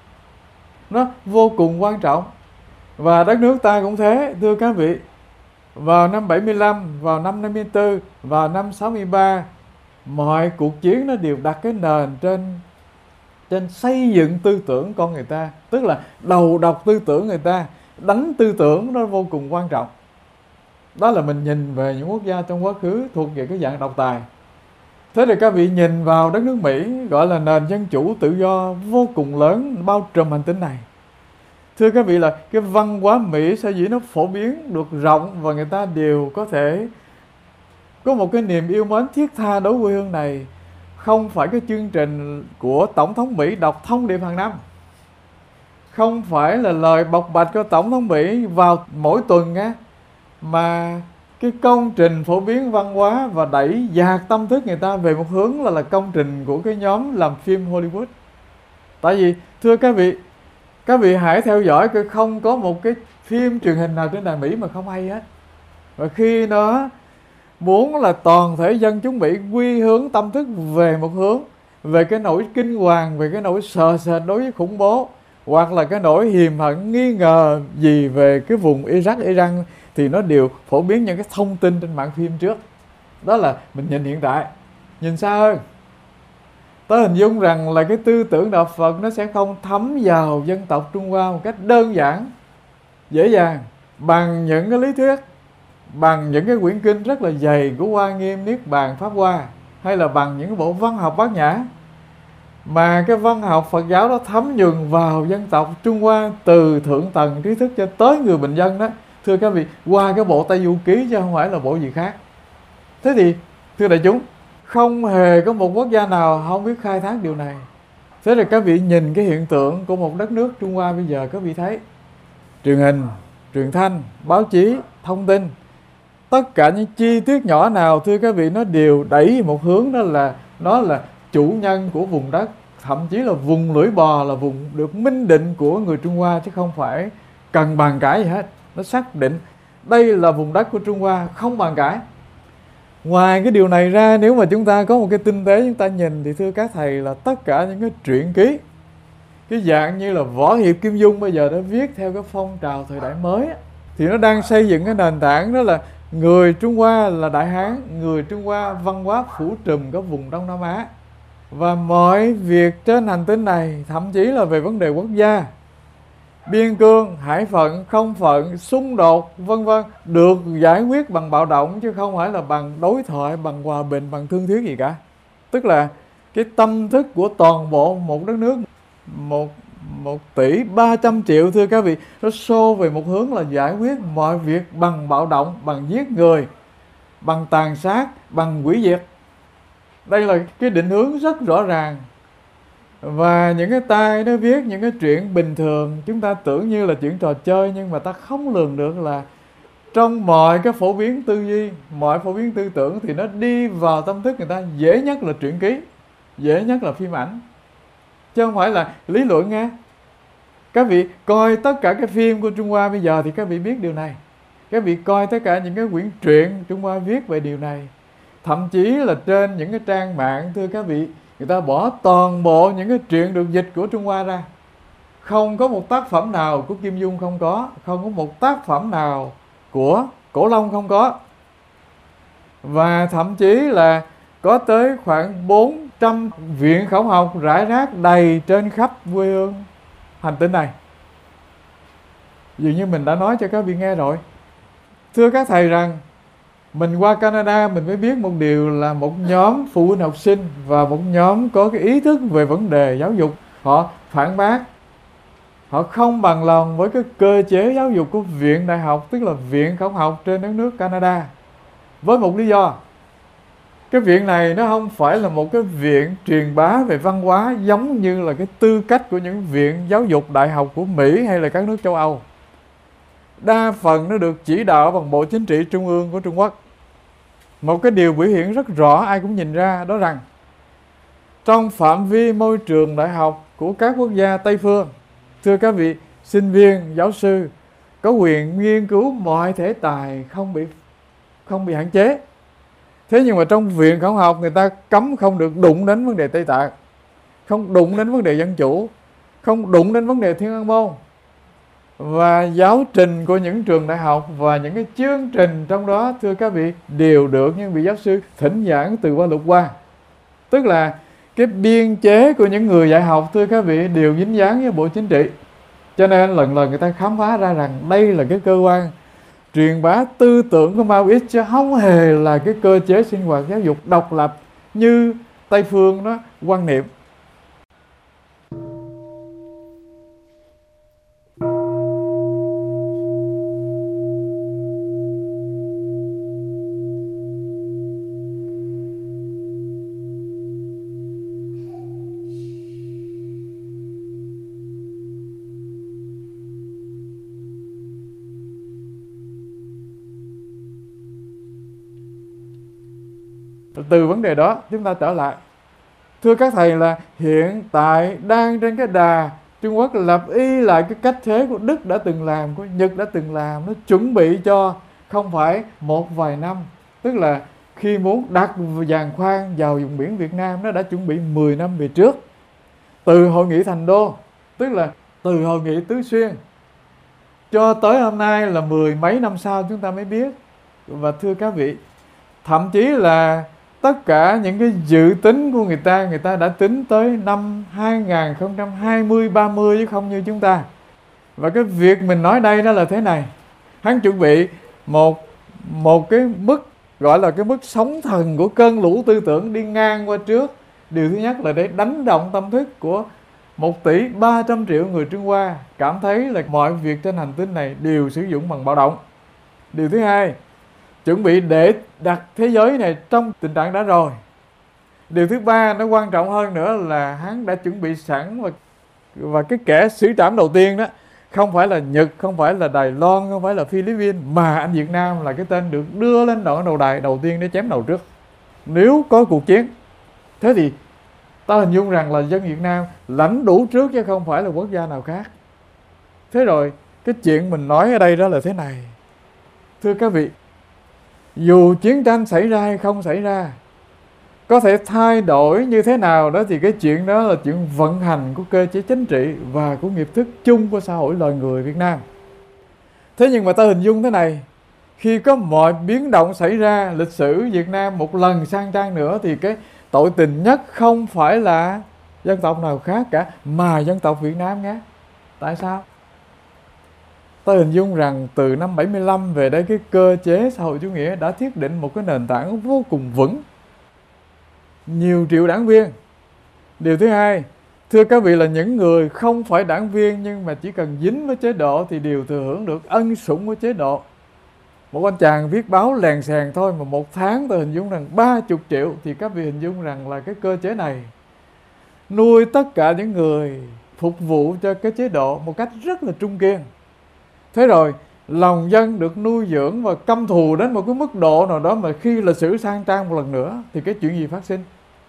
nó vô cùng quan trọng. Và đất nước ta cũng thế, thưa các vị. Vào năm 75, vào năm 54, vào năm 63, mọi cuộc chiến nó đều đặt cái nền trên xây dựng tư tưởng con người ta. Tức là đầu độc tư tưởng người ta, đánh tư tưởng nó vô cùng quan trọng. Đó là mình nhìn về những quốc gia trong quá khứ thuộc về cái dạng độc tài. Thế thì các vị nhìn vào đất nước Mỹ, gọi là nền dân chủ tự do vô cùng lớn, bao trùm hành tinh này. Thưa các vị, là cái văn hóa Mỹ sở dĩ nó phổ biến được rộng và người ta đều có thể có một cái niềm yêu mến thiết tha đối với quê hương này, không phải cái chương trình của Tổng thống Mỹ đọc thông điệp hàng năm, không phải là lời bộc bạch của Tổng thống Mỹ vào mỗi tuần á, mà cái công trình phổ biến văn hóa và đẩy dạt tâm thức người ta về một hướng là công trình của cái nhóm làm phim Hollywood. Tại vì thưa các vị hãy theo dõi, không có một cái phim truyền hình nào trên đài Mỹ mà không hay hết. Và khi nó muốn là toàn thể dân chúng Mỹ quy hướng tâm thức về một hướng, về cái nỗi kinh hoàng, về cái nỗi sợ sệt đối với khủng bố, hoặc là cái nỗi hiềm hận nghi ngờ gì về cái vùng Iraq, Iran, thì nó đều phổ biến những cái thông tin trên mạng phim trước. Đó là mình nhìn hiện tại. Nhìn xa hơn, tớ hình dung rằng là cái tư tưởng đạo Phật nó sẽ không thấm vào dân tộc Trung Hoa một cách đơn giản, dễ dàng bằng những cái lý thuyết, bằng những cái quyển kinh rất là dày của Hoa Nghiêm, Niết Bàn, Pháp Hoa, hay là bằng những cái bộ văn học Bát Nhã. Mà cái văn học Phật giáo đó thấm nhuần vào dân tộc Trung Hoa từ thượng tầng trí thức cho tới người bình dân đó, thưa các vị, qua cái bộ Tây Du Ký chứ không phải là bộ gì khác. Thế thì thưa đại chúng, không hề có một quốc gia nào không biết khai thác điều này. Thế thì các vị nhìn cái hiện tượng của một đất nước Trung Hoa bây giờ, các vị thấy truyền hình, truyền thanh, báo chí, thông tin, tất cả những chi tiết nhỏ nào thưa các vị nó đều đẩy một hướng, đó là nó là chủ nhân của vùng đất, thậm chí là vùng lưỡi bò là vùng được minh định của người Trung Hoa, chứ không phải cần bàn cãi gì hết. Nó xác định đây là vùng đất của Trung Hoa, không bàn cãi. Ngoài cái điều này ra, nếu mà chúng ta có một cái tinh tế chúng ta nhìn, thì thưa các thầy là tất cả những cái truyện ký, cái dạng như là Võ Hiệp Kim Dung bây giờ đã viết theo cái phong trào thời đại mới á, thì nó đang xây dựng cái nền tảng, đó là người Trung Hoa là Đại Hán, người Trung Hoa văn hóa phủ trùm các vùng Đông Nam Á. Và mọi việc trên hành tinh này, thậm chí là về vấn đề quốc gia, biên cương, hải phận, không phận, xung đột, vân vân, được giải quyết bằng bạo động, chứ không phải là bằng đối thoại, bằng hòa bình, bằng thương thuyết gì cả. Tức là cái tâm thức của toàn bộ một đất nước 1,3 tỷ thưa các vị, nó xô về một hướng là giải quyết mọi việc bằng bạo động, bằng giết người, bằng tàn sát, bằng hủy diệt. Đây là cái định hướng rất rõ ràng. Và những cái tay nó viết những cái chuyện bình thường, chúng ta tưởng như là chuyện trò chơi, nhưng mà ta không lường được là trong mọi cái phổ biến tư duy, mọi phổ biến tư tưởng, thì nó đi vào tâm thức người ta dễ nhất là truyện ký, dễ nhất là phim ảnh, chứ không phải là lý luận nghe. Các vị coi tất cả cái phim của Trung Hoa bây giờ thì các vị biết điều này. Các vị coi tất cả những cái quyển truyện Trung Hoa viết về điều này. Thậm chí là trên những cái trang mạng, thưa các vị, người ta bỏ toàn bộ những cái truyện được dịch của Trung Hoa ra. Không có một tác phẩm nào của Kim Dung không có, không có một tác phẩm nào của Cổ Long không có. Và thậm chí là có tới khoảng 400 viện khảo học rải rác đầy trên khắp quê hương hành tinh này. Dường như mình đã nói cho các vị nghe rồi. Thưa các thầy rằng, mình qua Canada mình mới biết một điều là một nhóm phụ huynh học sinh và một nhóm có cái ý thức về vấn đề giáo dục, họ phản bác, họ không bằng lòng với cái cơ chế giáo dục của viện đại học, tức là viện khảo học trên đất nước Canada, với một lý do. Cái viện này nó không phải là một cái viện truyền bá về văn hóa giống như là cái tư cách của những viện giáo dục đại học của Mỹ hay là các nước châu Âu. Đa phần nó được chỉ đạo bằng Bộ Chính trị Trung ương của Trung Quốc. Một cái điều biểu hiện rất rõ ai cũng nhìn ra, đó rằng trong phạm vi môi trường đại học của các quốc gia Tây phương, thưa các vị, sinh viên, giáo sư có quyền nghiên cứu mọi thể tài không bị hạn chế. Thế nhưng mà trong viện khảo học người ta cấm không được đụng đến vấn đề Tây Tạng, không đụng đến vấn đề dân chủ, không đụng đến vấn đề Thiên An Môn. Và giáo trình của những trường đại học và những cái chương trình trong đó, thưa các vị, đều được những vị giáo sư thỉnh giảng từ qua Lục Hoa. Tức là cái biên chế của những người dạy học, thưa các vị, đều dính dáng với Bộ Chính trị. Cho nên lần lần người ta khám phá ra rằng đây là cái cơ quan truyền bá tư tưởng của Maoist, chứ không hề là cái cơ chế sinh hoạt giáo dục độc lập như Tây phương nó quan niệm. Từ vấn đề đó chúng ta trở lại. Thưa các thầy, là hiện tại đang trên cái đà Trung Quốc lập y lại cái cách thế của Đức đã từng làm, của Nhật đã từng làm. Nó chuẩn bị cho không phải một vài năm. Tức là khi muốn đặt giàn khoan vào vùng biển Việt Nam, nó đã chuẩn bị 10 năm về trước. Từ hội nghị Thành Đô, tức là từ hội nghị Tứ Xuyên, cho tới hôm nay là 10 mấy năm sau chúng ta mới biết. Và thưa các vị, thậm chí là tất cả những cái dự tính của người ta đã tính tới năm 2020, 30 chứ không như chúng ta. Và cái việc mình nói đây đó là thế này. Hắn chuẩn bị một cái mức gọi là cái mức sóng thần của cơn lũ tư tưởng đi ngang qua trước. Điều thứ nhất là để đánh động tâm thức của 1 tỷ 300 triệu người Trung Hoa cảm thấy là mọi việc trên hành tinh này đều sử dụng bằng bạo động. Điều thứ hai, chuẩn bị để đặt thế giới này trong tình trạng đã rồi. Điều thứ ba, nó quan trọng hơn nữa là hắn đã chuẩn bị sẵn, và cái kẻ xử trảm đầu tiên đó không phải là Nhật, không phải là Đài Loan, không phải là Philippines, mà anh Việt Nam là cái tên được đưa lên đoạn đầu đài đầu tiên để chém đầu trước nếu có cuộc chiến. Thế thì ta hình dung rằng là dân Việt Nam lãnh đủ trước chứ không phải là quốc gia nào khác. Thế rồi cái chuyện mình nói ở đây đó là thế này. Thưa các vị, dù chiến tranh xảy ra hay không xảy ra, có thể thay đổi như thế nào đó, thì cái chuyện đó là chuyện vận hành của cơ chế chính trị và của nghiệp thức chung của xã hội loài người Việt Nam. Thế nhưng mà ta hình dung thế này, khi có mọi biến động xảy ra lịch sử Việt Nam một lần sang trang nữa, thì cái tội tình nhất không phải là dân tộc nào khác cả, mà dân tộc Việt Nam nhé. Tại sao? Ta hình dung rằng từ năm 75 về đây, cái cơ chế xã hội chủ nghĩa đã thiết định một cái nền tảng vô cùng vững, nhiều triệu đảng viên. Điều thứ hai, thưa các vị, là những người không phải đảng viên nhưng mà chỉ cần dính với chế độ thì đều thừa hưởng được ân sủng của chế độ. Một anh chàng viết báo lèn xèn thôi mà một tháng tôi hình dung rằng 30 triệu, thì các vị hình dung rằng là cái cơ chế này nuôi tất cả những người phục vụ cho cái chế độ một cách rất là trung kiên. Thế rồi lòng dân được nuôi dưỡng và căm thù đến một cái mức độ nào đó, mà khi lịch sử sang trang một lần nữa thì cái chuyện gì phát sinh?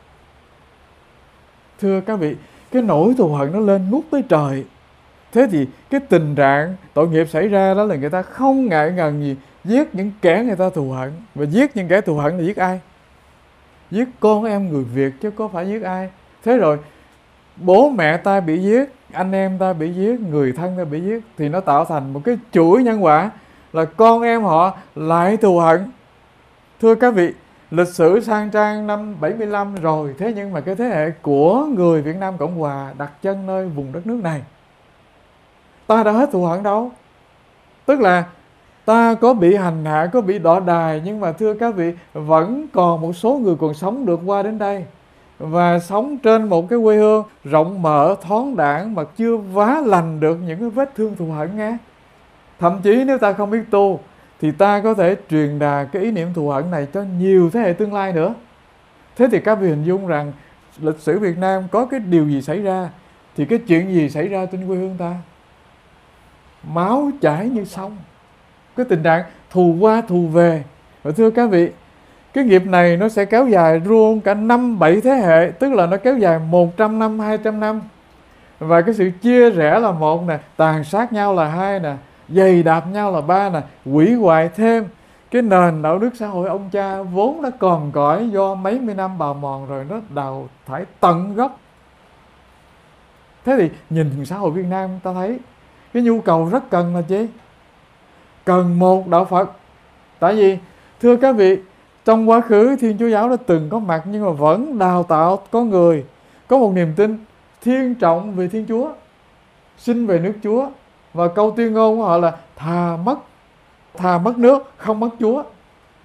Thưa các vị, cái nỗi thù hận nó lên ngút tới trời. Thế thì cái tình trạng tội nghiệp xảy ra đó là người ta không ngại ngần gì giết những kẻ người ta thù hận. Và giết những kẻ thù hận là giết ai? Giết con em người Việt chứ có phải giết ai. Thế rồi bố mẹ ta bị giết, anh em ta bị giết, người thân ta bị giết, thì nó tạo thành một cái chuỗi nhân quả là con em họ lại thù hận. Thưa các vị, lịch sử sang trang năm 75 rồi, thế nhưng mà cái thế hệ của người Việt Nam Cộng Hòa đặt chân nơi vùng đất nước này, ta đã hết thù hận đâu. Tức là ta có bị hành hạ, có bị đọa đài, nhưng mà thưa các vị, vẫn còn một số người còn sống được qua đến đây, và sống trên một cái quê hương rộng mở, thoáng đãng, mà chưa vá lành được những cái vết thương thù hận nghe. Thậm chí nếu ta không biết tu thì ta có thể truyền đạt cái ý niệm thù hận này cho nhiều thế hệ tương lai nữa. Thế thì các vị hình dung rằng lịch sử Việt Nam có cái điều gì xảy ra, thì cái chuyện gì xảy ra trên quê hương ta? Máu chảy như sông, cái tình trạng thù qua thù về. Và thưa các vị, cái nghiệp này nó sẽ kéo dài luôn cả 5-7 thế hệ, tức là nó kéo dài 100 năm, 200 năm. Và cái sự chia rẽ là một nè, tàn sát nhau là hai nè, giày đạp nhau là ba nè, hủy hoại thêm cái nền đạo đức xã hội ông cha vốn đã còm cõi do mấy mươi năm bào mòn rồi, nó đào thải tận gốc. Thế thì nhìn xã hội Việt Nam ta thấy cái nhu cầu rất cần là gì? Cần một đạo Phật. Tại vì thưa các vị, trong quá khứ Thiên Chúa Giáo đã từng có mặt, nhưng mà vẫn đào tạo con người có một niềm tin thiên trọng về Thiên Chúa, sinh về nước Chúa. Và câu tuyên ngôn của họ là thà mất nước không mất Chúa.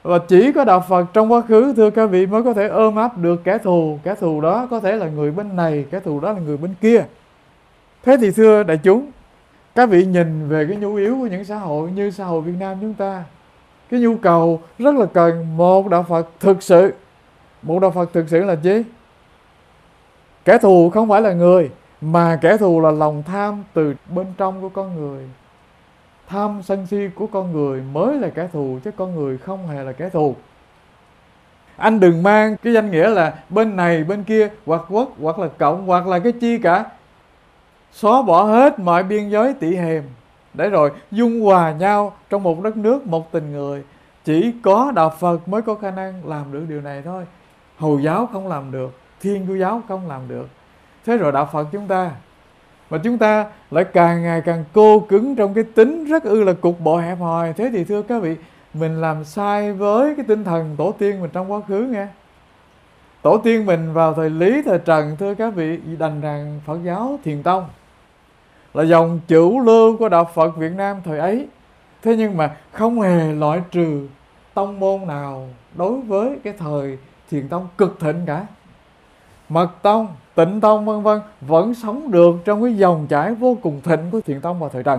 Và chỉ có đạo Phật trong quá khứ, thưa các vị, mới có thể ôm ấp được kẻ thù. Kẻ thù đó có thể là người bên này, kẻ thù đó là người bên kia. Thế thì thưa đại chúng, các vị nhìn về cái nhu yếu của những xã hội như xã hội Việt Nam chúng ta, cái nhu cầu rất là cần một đạo Phật thực sự. Một đạo Phật thực sự là gì? Kẻ thù không phải là người, mà kẻ thù là lòng tham từ bên trong của con người. Tham sân si của con người mới là kẻ thù, chứ con người không hề là kẻ thù. Anh đừng mang cái danh nghĩa là bên này bên kia, hoặc quốc, hoặc là cộng, hoặc là cái chi cả. Xóa bỏ hết mọi biên giới tị hiềm, để rồi dung hòa nhau trong một đất nước, một tình người. Chỉ có đạo Phật mới có khả năng làm được điều này thôi. Hồi giáo không làm được, Thiên Chúa giáo không làm được. Thế rồi đạo Phật chúng ta, mà chúng ta lại càng ngày càng cô cứng trong cái tính rất là cục bộ hẹp hòi. Thế thì thưa các vị, mình làm sai với cái tinh thần tổ tiên mình trong quá khứ nghe. Tổ tiên mình vào thời Lý, thời Trần, thưa các vị, đành rằng Phật giáo Thiền Tông là dòng chủ lưu của đạo Phật Việt Nam thời ấy. Thế nhưng mà không hề loại trừ tông môn nào đối với cái thời Thiền Tông cực thịnh cả. Mật Tông, Tịnh Tông vân vân vẫn sống được trong cái dòng chảy vô cùng thịnh của Thiền Tông vào thời Trần.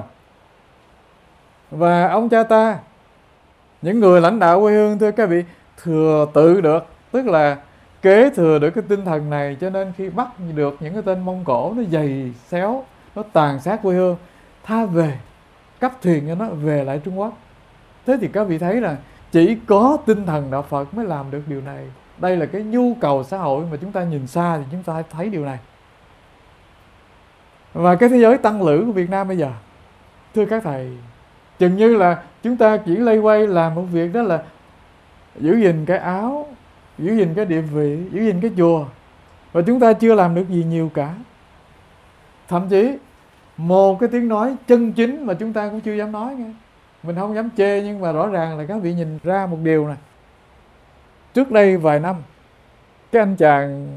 Và ông cha ta, những người lãnh đạo quê hương, thưa các vị, thừa tự được, tức là kế thừa được cái tinh thần này. Cho nên khi bắt được những cái tên Mông Cổ nó dày xéo, nó tàn sát quê hương, tha về, cấp thuyền cho nó về lại Trung Quốc. Thế thì các vị thấy là chỉ có tinh thần đạo Phật mới làm được điều này. Đây là cái nhu cầu xã hội mà chúng ta nhìn xa thì chúng ta thấy điều này. Và cái thế giới tăng lữ của Việt Nam bây giờ, thưa các thầy, chừng như là chúng ta chỉ lây quay làm một việc, đó là giữ gìn cái áo, giữ gìn cái địa vị, giữ gìn cái chùa, và chúng ta chưa làm được gì nhiều cả. Thậm chí một cái tiếng nói chân chính mà chúng ta cũng chưa dám nói nghe. Mình không dám chê, nhưng mà rõ ràng là các vị nhìn ra một điều này. Trước đây vài năm, cái anh chàng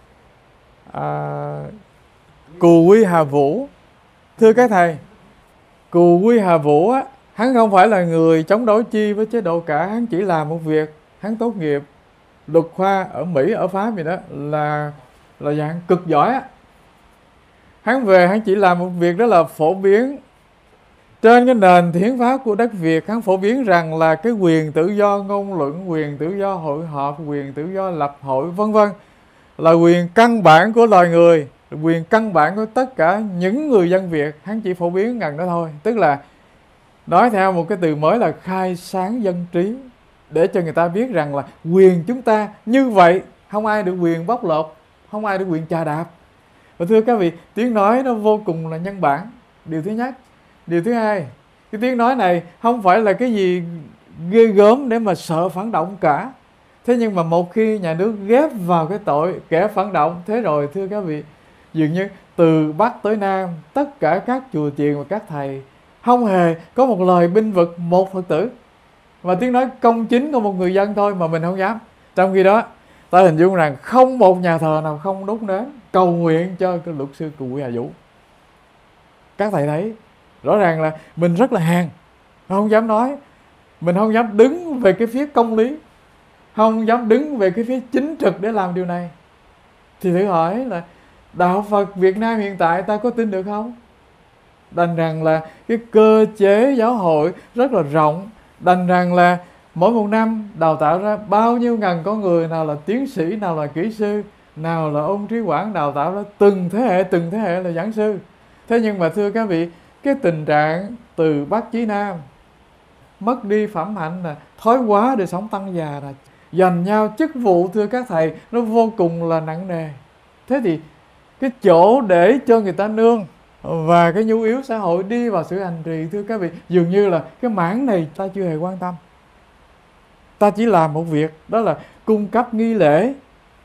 Cù Quy Hà Vũ, thưa các thầy, Cù Quy Hà Vũ á, hắn không phải là người chống đối chi với chế độ cả. Hắn chỉ làm một việc, hắn tốt nghiệp luật khoa ở Mỹ, ở Pháp gì đó, là dạng cực giỏi á. Hắn về, hắn chỉ làm một việc, đó là phổ biến trên cái nền hiến pháp của đất Việt. Hắn phổ biến rằng là cái quyền tự do ngôn luận, quyền tự do hội họp, quyền tự do lập hội vân vân là quyền căn bản của loài người, quyền căn bản của tất cả những người dân Việt. Hắn chỉ phổ biến gần đó thôi. Tức là nói theo một cái từ mới là khai sáng dân trí, để cho người ta biết rằng là quyền chúng ta như vậy, không ai được quyền bóc lột, không ai được quyền chà đạp. Và thưa các vị, tiếng nói nó vô cùng là nhân bản, điều thứ nhất. Điều thứ hai, cái tiếng nói này không phải là cái gì ghê gớm để mà sợ phản động cả. Thế nhưng mà một khi nhà nước ghép vào cái tội kẻ phản động, thế rồi thưa các vị, dường như từ Bắc tới Nam, tất cả các chùa chiền và các thầy không hề có một lời binh vực một Phật tử, và tiếng nói công chính của một người dân thôi mà mình không dám. Trong khi đó, ta hình dung rằng không một nhà thờ nào không đốt nến cầu nguyện cho cái luật sư Cù Quy Hà Vũ. Các thầy thấy rõ ràng là mình rất là hèn, không dám nói, mình không dám đứng về cái phía công lý, không dám đứng về cái phía chính trực để làm điều này. Thì thử hỏi là đạo Phật Việt Nam hiện tại ta có tin được không? Đành rằng là cái cơ chế giáo hội rất là rộng, đành rằng là mỗi một năm đào tạo ra bao nhiêu ngàn con người, nào là tiến sĩ, nào là kỹ sư, nào là ôn trí quản, đào tạo ra từng thế hệ là giảng sư. Thế nhưng mà thưa các vị, cái tình trạng từ Bắc chí Nam, mất đi phẩm hạnh, là thói quá để sống tăng già, là giành nhau chức vụ, thưa các thầy, nó vô cùng là nặng nề. Thế thì cái chỗ để cho người ta nương và cái nhu yếu xã hội đi vào sự hành trì, thưa các vị, dường như là cái mảng này ta chưa hề quan tâm. Ta chỉ làm một việc, đó là cung cấp nghi lễ.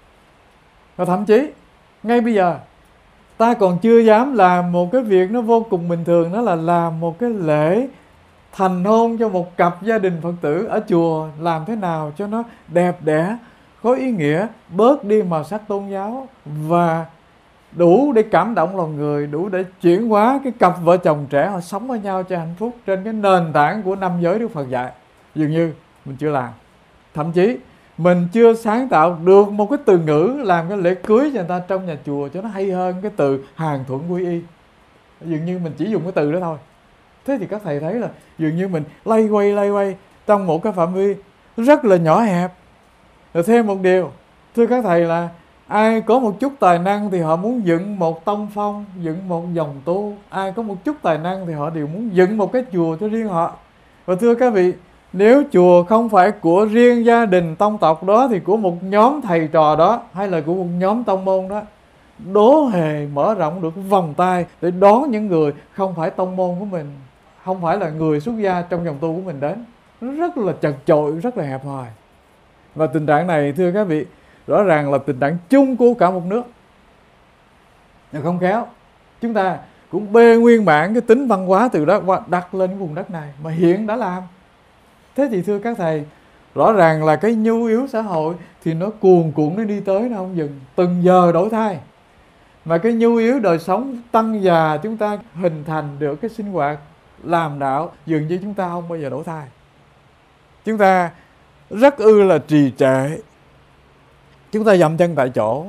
Và thậm chí ngay bây giờ ta còn chưa dám làm một cái việc nó vô cùng bình thường, đó là làm một cái lễ thành hôn cho một cặp gia đình Phật tử ở chùa, làm thế nào cho nó đẹp đẽ, có ý nghĩa, bớt đi màu sắc tôn giáo, và đủ để cảm động lòng người, đủ để chuyển hóa cái cặp vợ chồng trẻ họ sống với nhau cho hạnh phúc trên cái nền tảng của năm giới Đức Phật dạy. Dường như mình chưa làm. Thậm chí mình chưa sáng tạo được một cái từ ngữ làm cái lễ cưới cho người ta trong nhà chùa cho nó hay hơn cái từ hàn thuận quy y. Dường như mình chỉ dùng cái từ đó thôi. Thế thì các thầy thấy là dường như mình lay quay trong một cái phạm vi rất là nhỏ hẹp. Rồi thêm một điều, thưa các thầy, là ai có một chút tài năng thì họ muốn dựng một tông phong, dựng một dòng tu. Ai có một chút tài năng thì họ đều muốn dựng một cái chùa cho riêng họ. Và thưa các vị, nếu chùa không phải của riêng gia đình tông tộc đó thì của một nhóm thầy trò đó, hay là của một nhóm tông môn đó, đố hề mở rộng được vòng tay để đón những người không phải tông môn của mình, không phải là người xuất gia trong dòng tu của mình đến. Nó rất là chật chội, rất là hẹp hòi. Và tình trạng này, thưa các vị, rõ ràng là tình trạng chung của cả một nước. Nếu không khéo, chúng ta cũng bê nguyên bản cái tính văn hóa từ đó qua đặt lên cái vùng đất này mà hiện đã làm. Thế thì thưa các thầy, rõ ràng là cái nhu yếu xã hội thì nó cuồn cuộn nó đi tới, nó không dừng, từng giờ đổi thay. Mà cái nhu yếu đời sống tăng già, chúng ta hình thành được cái sinh hoạt làm đạo dường như chúng ta không bao giờ đổi thay. Chúng ta rất là trì trệ, chúng ta dậm chân tại chỗ.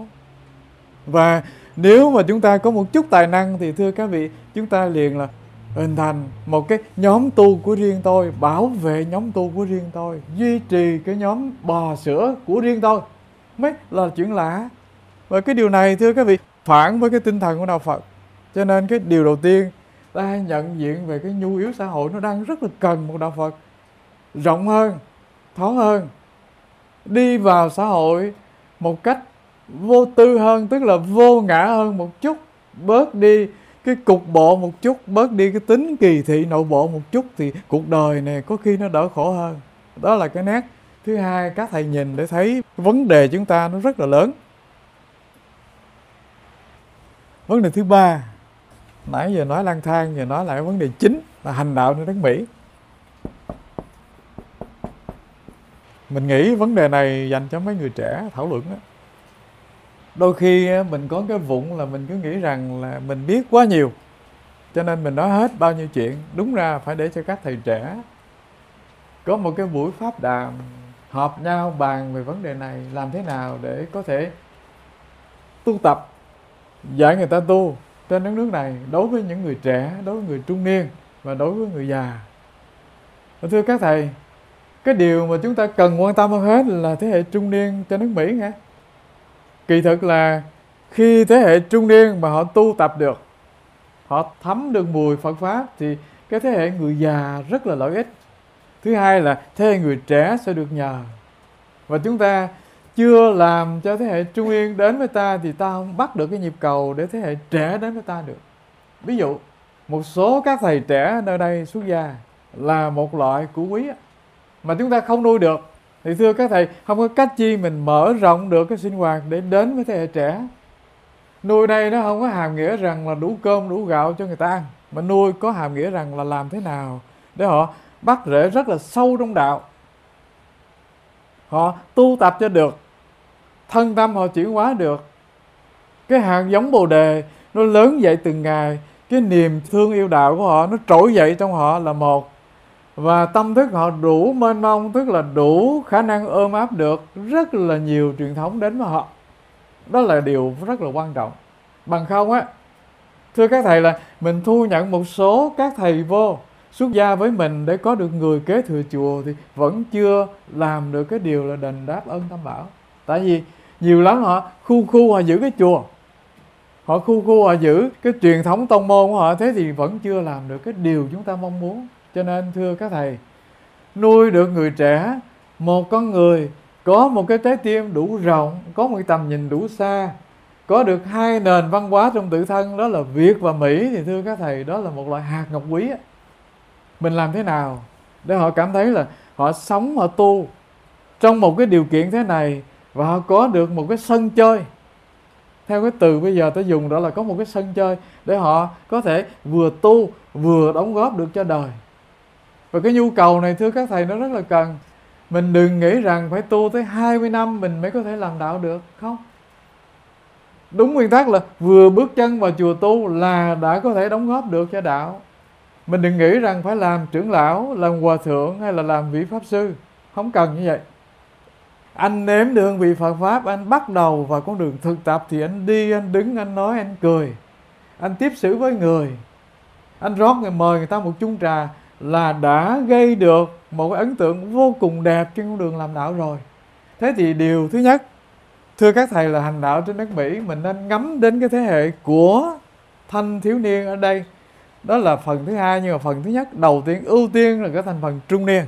Và nếu mà chúng ta có một chút tài năng thì thưa các vị, chúng ta liền là hình thành một cái nhóm tu của riêng tôi, bảo vệ nhóm tu của riêng tôi, duy trì cái nhóm bò sữa của riêng tôi, mới là chuyện lạ. Và cái điều này, thưa các vị, phản với cái tinh thần của đạo Phật. Cho nên cái điều đầu tiên ta nhận diện về cái nhu yếu xã hội, nó đang rất là cần một đạo Phật rộng hơn, thoáng hơn, đi vào xã hội một cách vô tư hơn, tức là vô ngã hơn một chút, bớt đi cái cục bộ một chút, bớt đi cái tính kỳ thị nội bộ một chút, thì cuộc đời này có khi nó đỡ khổ hơn. Đó là cái nét thứ hai các thầy nhìn để thấy vấn đề chúng ta nó rất là lớn. Vấn đề thứ ba, nãy giờ nói lang thang, giờ nói lại vấn đề chính là hành đạo nơi đất Mỹ. Mình nghĩ vấn đề này dành cho mấy người trẻ thảo luận đó. Đôi khi mình có cái vụng là mình cứ nghĩ rằng là mình biết quá nhiều, cho nên mình nói hết bao nhiêu chuyện. Đúng ra phải để cho các thầy trẻ có một cái buổi pháp đàm, họp nhau bàn về vấn đề này, làm thế nào để có thể tu tập, dạy người ta tu trên đất nước này, đối với những người trẻ, đối với người trung niên và đối với người già. Và thưa các thầy, cái điều mà chúng ta cần quan tâm hơn hết là thế hệ trung niên cho nước Mỹ nghe. Kỳ thực là khi thế hệ trung niên mà họ tu tập được, họ thấm được mùi Phật Pháp, thì cái thế hệ người già rất là lợi ích. Thứ hai là thế hệ người trẻ sẽ được nhờ. Và chúng ta chưa làm cho thế hệ trung niên đến với ta thì ta không bắt được cái nhịp cầu để thế hệ trẻ đến với ta được. Ví dụ, một số các thầy trẻ nơi đây xuất gia là một loại củ quý mà chúng ta không nuôi được, thì thưa các thầy, không có cách chi mình mở rộng được cái sinh hoạt để đến với thế hệ trẻ. Nuôi đây nó không có hàm nghĩa rằng là đủ cơm đủ gạo cho người ta ăn, mà nuôi có hàm nghĩa rằng là làm thế nào để họ bắt rễ rất là sâu trong đạo, họ tu tập cho được, thân tâm họ chuyển hóa được, cái hạt giống Bồ Đề nó lớn dậy từng ngày, cái niềm thương yêu đạo của họ nó trỗi dậy trong họ là một, và tâm thức họ đủ mênh mông, tức là đủ khả năng ôm áp được rất là nhiều truyền thống đến với họ. Đó là điều rất là quan trọng. Bằng không á, thưa các thầy, là mình thu nhận một số các thầy vô xuất gia với mình để có được người kế thừa chùa thì vẫn chưa làm được cái điều là đền đáp ơn Tam Bảo. Tại vì nhiều lắm họ khu họ giữ cái chùa, họ khu họ giữ cái truyền thống tông môn của họ, thế thì vẫn chưa làm được cái điều chúng ta mong muốn. Cho nên thưa các thầy, nuôi được người trẻ, một con người có một cái trái tim đủ rộng, có một cái tầm nhìn đủ xa, có được hai nền văn hóa trong tự thân, đó là Việt và Mỹ, thì thưa các thầy, đó là một loại hạt ngọc quý. Mình làm thế nào để họ cảm thấy là họ sống, họ tu trong một cái điều kiện thế này, và họ có được một cái sân chơi. Theo cái từ bây giờ tôi dùng đó là có một cái sân chơi để họ có thể vừa tu vừa đóng góp được cho đời. Và cái nhu cầu này thưa các thầy nó rất là cần. Mình đừng nghĩ rằng phải tu tới 20 năm mình mới có thể làm đạo được. Không. Đúng nguyên tắc là vừa bước chân vào chùa tu là đã có thể đóng góp được cho đạo. Mình đừng nghĩ rằng phải làm trưởng lão, làm hòa thượng hay là làm vị pháp sư. Không cần như vậy. Anh nếm được hương vị Phật Pháp, anh bắt đầu vào con đường thực tập thì anh đi, anh đứng, anh nói, anh cười, anh tiếp xử với người, anh rót mời người ta một chung trà là đã gây được một cái ấn tượng vô cùng đẹp trên con đường làm đạo rồi. Thế thì điều thứ nhất, thưa các thầy, là hành đạo trên đất Mỹ mình nên ngắm đến cái thế hệ của thanh thiếu niên ở đây. Đó là phần thứ hai, nhưng mà phần thứ nhất, đầu tiên, ưu tiên là cái thành phần trung niên.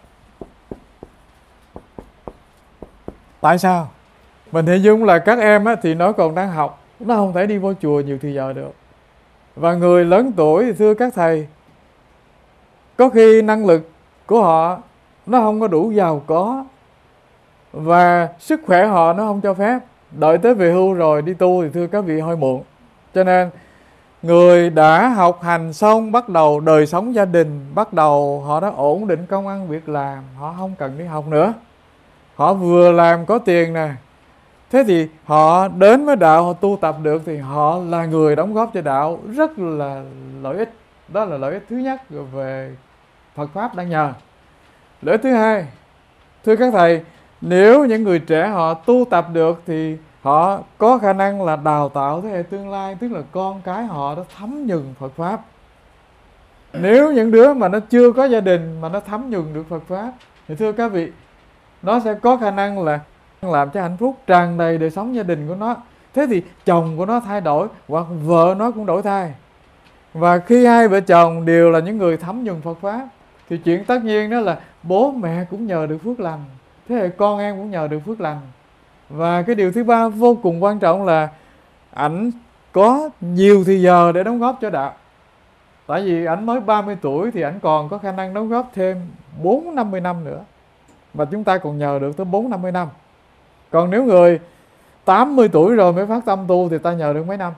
Tại sao? Mình hình dung là các em á, thì nó còn đang học, nó không thể đi vô chùa nhiều thì giờ được. Và người lớn tuổi thì thưa các thầy, có khi năng lực của họ nó không có đủ giàu có, và sức khỏe họ nó không cho phép. Đợi tới về hưu rồi đi tu thì thưa các vị hơi muộn. Cho nên người đã học hành xong, bắt đầu đời sống gia đình, bắt đầu họ đã ổn định công ăn việc làm, họ không cần đi học nữa, họ vừa làm có tiền nè. Thế thì họ đến với đạo, họ tu tập được thì họ là người đóng góp cho đạo rất là lợi ích. Đó là lợi ích thứ nhất về Phật Pháp đang nhờ. Lợi ích thứ hai, thưa các thầy, nếu những người trẻ họ tu tập được thì họ có khả năng là đào tạo thế hệ tương lai, tức là con cái họ đã thấm nhuần Phật Pháp. Nếu những đứa mà nó chưa có gia đình mà nó thấm nhuần được Phật Pháp thì thưa các vị, nó sẽ có khả năng là làm cho hạnh phúc tràn đầy đời sống gia đình của nó. Thế thì chồng của nó thay đổi, hoặc vợ nó cũng đổi thay. Và khi hai vợ chồng đều là những người thấm nhuần Phật Pháp thì chuyện tất nhiên đó là bố mẹ cũng nhờ được phước lành, thế hệ con em cũng nhờ được phước lành. Và cái điều thứ ba vô cùng quan trọng là ảnh có nhiều thì giờ để đóng góp cho đạo. Tại vì ảnh mới 30 tuổi thì ảnh còn có khả năng đóng góp thêm 4-50 năm nữa, mà chúng ta còn nhờ được tới 4-50 năm. Còn nếu người 80 tuổi rồi mới phát tâm tu thì ta nhờ được mấy năm?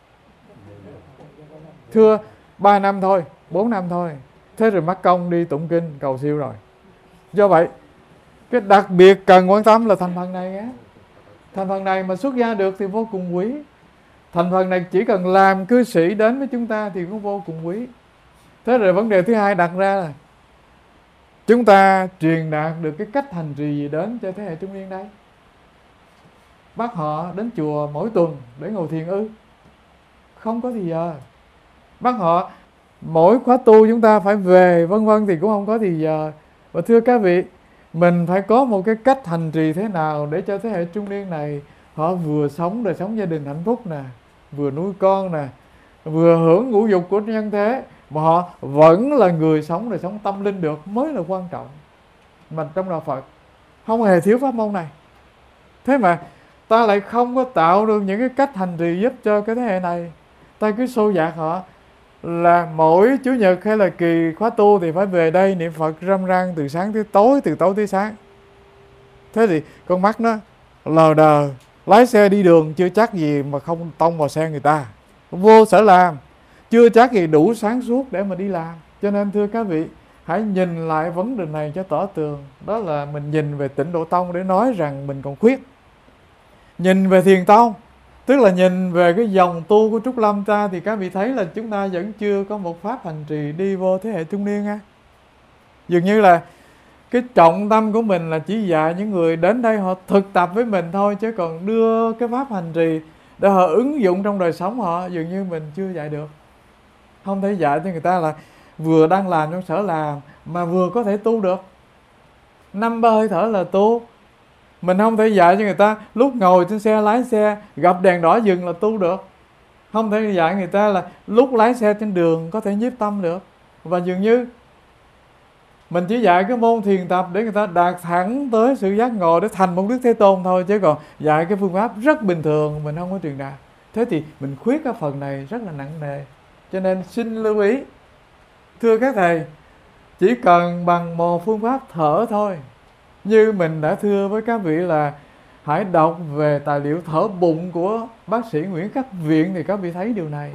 Thưa 3 năm thôi, 4 năm thôi. Thế rồi mắc công đi tụng kinh cầu siêu rồi. Do vậy, cái đặc biệt cần quan tâm là thành phần này á. Thành phần này mà xuất gia được thì vô cùng quý. Thành phần này chỉ cần làm cư sĩ đến với chúng ta thì cũng vô cùng quý. Thế rồi vấn đề thứ hai đặt ra là chúng ta truyền đạt được cái cách hành trì gì đến cho thế hệ trung niên đây? Bắt họ đến chùa mỗi tuần để ngồi thiền ư? Không có thì giờ. Bắt họ mỗi khóa tu chúng ta phải về vân vân thì cũng không có thì giờ. Và thưa các vị, mình phải có một cái cách hành trì thế nào để cho thế hệ trung niên này họ vừa sống đời sống gia đình hạnh phúc nè, vừa nuôi con nè, vừa hưởng ngũ dục của nhân thế, mà họ vẫn là người sống đời sống tâm linh được mới là quan trọng. Mà trong đạo Phật không hề thiếu pháp môn này. Thế mà ta lại không có tạo được những cái cách hành trì giúp cho cái thế hệ này. Ta cứ xô dạt họ là mỗi Chủ nhật hay là kỳ khóa tu thì phải về đây niệm Phật râm ran từ sáng tới tối, từ tối tới sáng. Thế thì con mắt nó lờ đờ, lái xe đi đường chưa chắc gì mà không tông vào xe người ta, vô sở làm chưa chắc gì đủ sáng suốt để mà đi làm. Cho nên thưa các vị, hãy nhìn lại vấn đề này cho tỏ tường. Đó là mình nhìn về Tịnh Độ Tông để nói rằng mình còn khuyết. Nhìn về Thiền Tông, tức là nhìn về cái dòng tu của Trúc Lâm ta, thì các vị thấy là chúng ta vẫn chưa có một pháp hành trì đi vô thế hệ trung niên ha. Dường như là cái trọng tâm của mình là chỉ dạy những người đến đây họ thực tập với mình thôi, chứ còn đưa cái pháp hành trì để họ ứng dụng trong đời sống họ dường như mình chưa dạy được. Không thể dạy cho người ta là vừa đang làm trong sở làm mà vừa có thể tu được. 5-3 hơi thở là tu. Mình không thể dạy cho người ta lúc ngồi trên xe lái xe gặp đèn đỏ dừng là tu được. Không thể dạy người ta là lúc lái xe trên đường có thể nhiếp tâm được. Và dường như mình chỉ dạy cái môn thiền tập để người ta đạt thẳng tới sự giác ngộ để thành một Đức Thế Tôn thôi, chứ còn dạy cái phương pháp rất bình thường mình không có truyền đạt. Thế thì mình khuyết cái phần này rất là nặng nề. Cho nên xin lưu ý, thưa các thầy, chỉ cần bằng một phương pháp thở thôi. Như mình đã thưa với các vị là hãy đọc về tài liệu thở bụng của bác sĩ Nguyễn Khắc Viện thì các vị thấy điều này.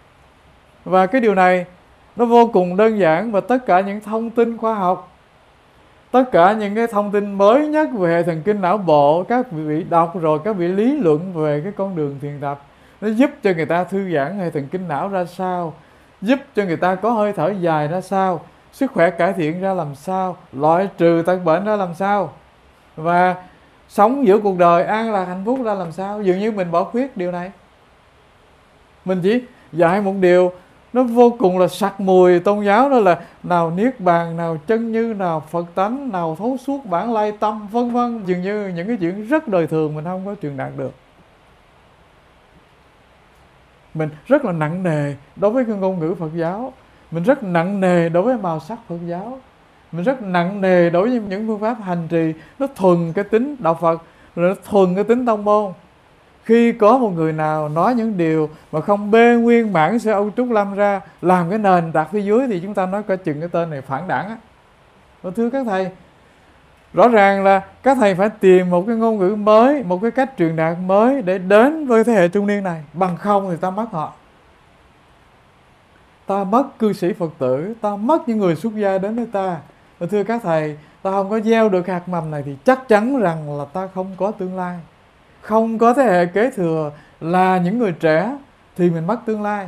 Và cái điều này nó vô cùng đơn giản, và tất cả những thông tin khoa học, tất cả những cái thông tin mới nhất về hệ thần kinh não bộ, các vị đọc rồi các vị lý luận về cái con đường thiền tập. Nó giúp cho người ta thư giãn hệ thần kinh não ra sao, giúp cho người ta có hơi thở dài ra sao, sức khỏe cải thiện ra làm sao, loại trừ tật bệnh ra làm sao. Và sống giữa cuộc đời an lạc hạnh phúc ra làm sao? Dường như mình bỏ khuyết điều này. Mình chỉ dạy một điều nó vô cùng là sặc mùi tôn giáo, đó là nào niết bàn, nào chân như, nào Phật tánh, nào thấu suốt bản lai tâm, vân vân. Dường như những cái chuyện rất đời thường mình không có truyền đạt được. Mình rất là nặng nề đối với cái ngôn ngữ Phật giáo, mình rất nặng nề đối với màu sắc Phật giáo, mình rất nặng nề đối với những phương pháp hành trì nó thuần cái tính đạo Phật, rồi nó thuần cái tính tông môn. Khi có một người nào nói những điều mà không bê nguyên bản sơ Âu Trúc Lâm ra làm cái nền đặt phía dưới, thì chúng ta nói coi chừng cái tên này phản đảng á. Thưa các thầy, rõ ràng là các thầy phải tìm một cái ngôn ngữ mới, một cái cách truyền đạt mới để đến với thế hệ trung niên này. Bằng không thì ta mất họ, ta mất cư sĩ Phật tử, ta mất những người xuất gia đến với ta. Thưa các thầy, ta không có gieo được hạt mầm này thì chắc chắn rằng là ta không có tương lai. Không có thế hệ kế thừa là những người trẻ thì mình mất tương lai.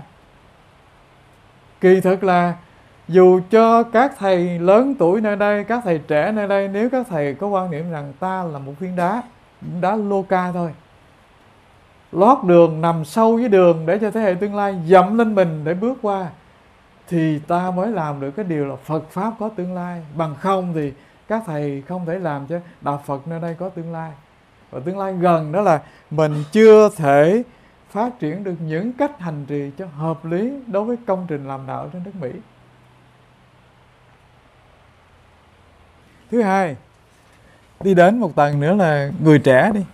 Kỳ thực là dù cho các thầy lớn tuổi nơi đây, các thầy trẻ nơi đây, nếu các thầy có quan niệm rằng ta là một viên đá lô ca thôi, lót đường, nằm sâu dưới đường để cho thế hệ tương lai dậm lên mình để bước qua, thì ta mới làm được cái điều là Phật Pháp có tương lai. Bằng không thì các thầy không thể làm cho đạo Phật nơi đây có tương lai. Và tương lai gần đó là mình chưa thể phát triển được những cách hành trì cho hợp lý đối với công trình làm đạo trên nước Mỹ. Thứ hai, đi đến một tầng nữa là người trẻ đi.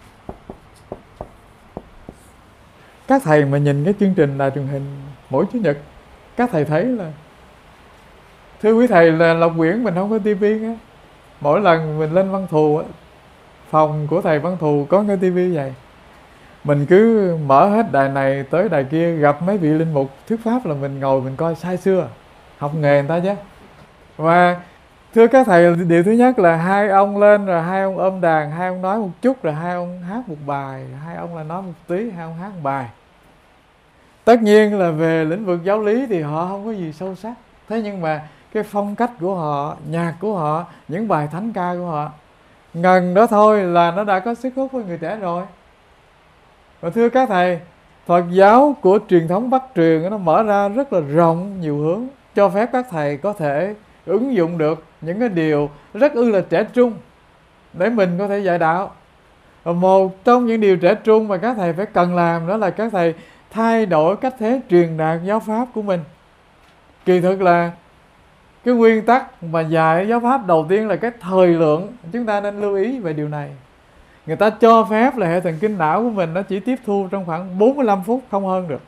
Các thầy mà nhìn cái chương trình đài truyền hình mỗi Chủ nhật, các thầy thấy là, thưa quý thầy, là Lộc Quyển mình không có tivi á. Mỗi lần mình lên Văn Thù á, phòng của thầy Văn Thù có cái tivi vậy, mình cứ mở hết đài này tới đài kia, gặp mấy vị linh mục thuyết pháp là mình ngồi mình coi say sưa, học nghề người ta chứ. Và thưa các thầy, điều thứ nhất là hai ông lên rồi hai ông ôm đàn, hai ông nói một chút, rồi hai ông hát một bài, hai ông là nói một tí, hai ông hát một bài. Tất nhiên là về lĩnh vực giáo lý thì họ không có gì sâu sắc, thế nhưng mà cái phong cách của họ, nhạc của họ, những bài thánh ca của họ, ngần đó thôi là nó đã có sức hút với người trẻ rồi. Và thưa các thầy, Phật giáo của truyền thống Bắc truyền nó mở ra rất là rộng, nhiều hướng, cho phép các thầy có thể ứng dụng được những cái điều rất là trẻ trung để mình có thể dạy đạo. Và một trong những điều trẻ trung mà các thầy phải cần làm đó là các thầy thay đổi cách thế truyền đạt giáo pháp của mình. Kỳ thực là cái nguyên tắc mà dạy giáo pháp đầu tiên là cái thời lượng, chúng ta nên lưu ý về điều này. Người ta cho phép là hệ thần kinh não của mình nó chỉ tiếp thu trong khoảng 45 phút, không hơn được.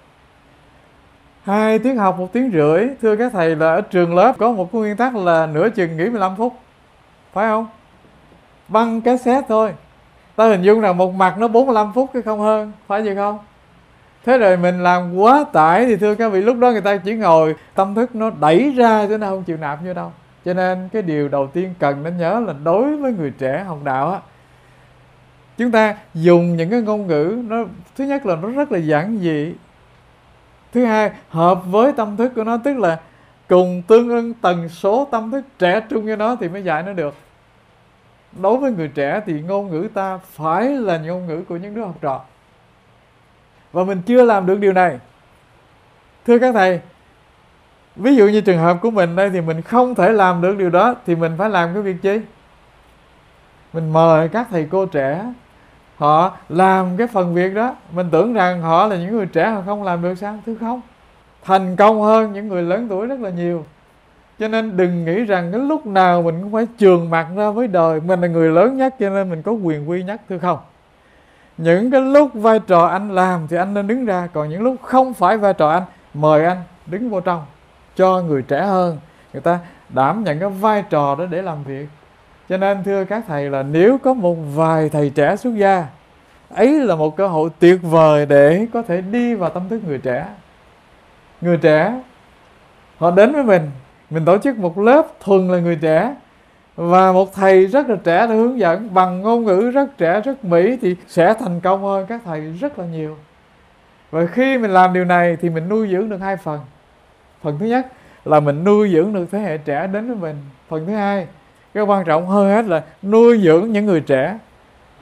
2 tiếng học 1 tiếng rưỡi. Thưa các thầy, là ở trường lớp có một cái nguyên tắc là nửa chừng nghỉ 15 phút, phải không? Băng cassette thôi, ta hình dung rằng một mặt nó 45 phút chứ không hơn, phải vậy không? Thế rồi mình làm quá tải thì thưa các vị, lúc đó người ta chỉ ngồi tâm thức nó đẩy ra chứ nó không chịu nạp vô đâu. Cho nên cái điều đầu tiên cần nên nhớ là đối với người trẻ học đạo á, chúng ta dùng những cái ngôn ngữ nó, thứ nhất là nó rất là giản dị, thứ hai hợp với tâm thức của nó, tức là cùng tương ưng tần số tâm thức trẻ trung với nó thì mới dạy nó được. Đối với người trẻ thì ngôn ngữ ta phải là ngôn ngữ của những đứa học trò, và mình chưa làm được điều này. Thưa các thầy, ví dụ như trường hợp của mình đây thì mình không thể làm được điều đó, thì mình phải làm cái việc chi? Mình mời các thầy cô trẻ họ làm cái phần việc đó. Mình tưởng rằng họ là những người trẻ, họ không làm được sao? Thưa không, thành công hơn những người lớn tuổi rất là nhiều. Cho nên đừng nghĩ rằng cái lúc nào mình cũng phải trường mặt ra với đời, mình là người lớn nhất cho nên mình có quyền quy nhất. Thưa không, những cái lúc vai trò anh làm thì anh nên đứng ra, còn những lúc không phải vai trò anh, mời anh đứng vô trong, cho người trẻ hơn người ta đảm nhận cái vai trò đó để làm việc. Cho nên thưa các thầy, là nếu có một vài thầy trẻ xuất gia, ấy là một cơ hội tuyệt vời để có thể đi vào tâm thức người trẻ. Người trẻ họ đến với mình tổ chức một lớp thuần là người trẻ, và một thầy rất là trẻ để hướng dẫn bằng ngôn ngữ rất trẻ, rất mỹ, thì sẽ thành công hơn các thầy rất là nhiều. Và khi mình làm điều này thì mình nuôi dưỡng được 2 phần. Phần thứ nhất là mình nuôi dưỡng được thế hệ trẻ đến với mình. Phần thứ hai, cái quan trọng hơn hết là nuôi dưỡng những người trẻ,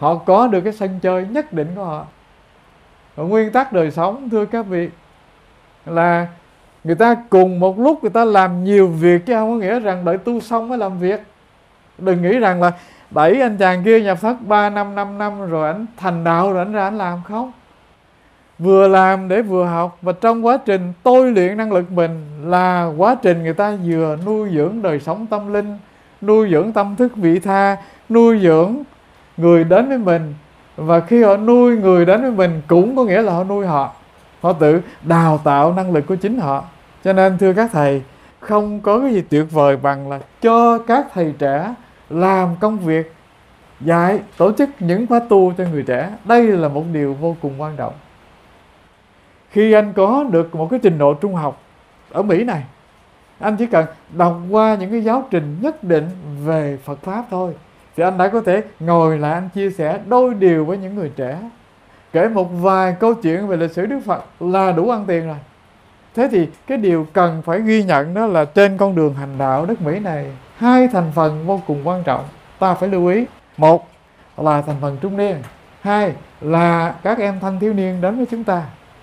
họ có được cái sân chơi nhất định của họ. Và nguyên tắc đời sống, thưa các vị, là người ta cùng một lúc người ta làm nhiều việc, chứ không có nghĩa rằng đợi tu xong mới làm việc. Đừng nghĩ rằng là đẩy anh chàng kia nhập thất 3 năm 5 năm rồi ảnh thành đạo rồi ảnh ra ảnh làm. Không, vừa làm để vừa học. Và trong quá trình tôi luyện năng lực mình là quá trình người ta vừa nuôi dưỡng đời sống tâm linh, nuôi dưỡng tâm thức vị tha, nuôi dưỡng người đến với mình. Và khi họ nuôi người đến với mình cũng có nghĩa là họ nuôi họ, họ tự đào tạo năng lực của chính họ. Cho nên thưa các thầy, không có cái gì tuyệt vời bằng là cho các thầy trẻ làm công việc dạy, tổ chức những khóa tu cho người trẻ. Đây là một điều vô cùng quan trọng. Khi anh có được một cái trình độ trung học ở Mỹ này, anh chỉ cần đọc qua những cái giáo trình nhất định về Phật Pháp thôi, thì anh đã có thể ngồi lại anh chia sẻ đôi điều với những người trẻ, kể một vài câu chuyện về lịch sử Đức Phật là đủ ăn tiền rồi. Thế thì cái điều cần phải ghi nhận đó là trên con đường hành đạo nước Mỹ này, hai thành phần vô cùng quan trọng ta phải lưu ý. Một là thành phần trung niên, hai là các em thanh thiếu niên đến với chúng ta.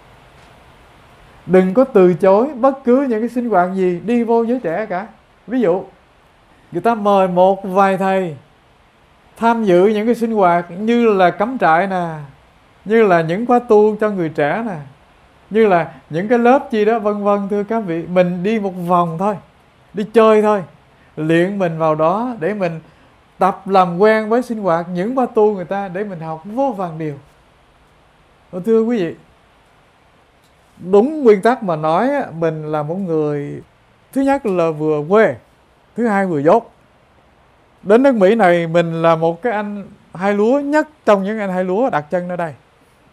Đừng có từ chối bất cứ những cái sinh hoạt gì đi vô giới trẻ cả. Ví dụ người ta mời một vài thầy tham dự những cái sinh hoạt như là cắm trại nè, như là những khóa tu cho người trẻ nè, như là những cái lớp chi đó vân vân. Thưa các vị, mình đi một vòng thôi, đi chơi thôi, luyện mình vào đó để mình tập làm quen với sinh hoạt những khóa tu người ta, để mình học vô vàn điều. Thưa quý vị, đúng nguyên tắc mà nói, mình là một người thứ nhất là vừa quê, thứ hai vừa dốt. Đến nước Mỹ này mình là một cái anh hai lúa nhất trong những anh hai lúa đặt chân ở đây.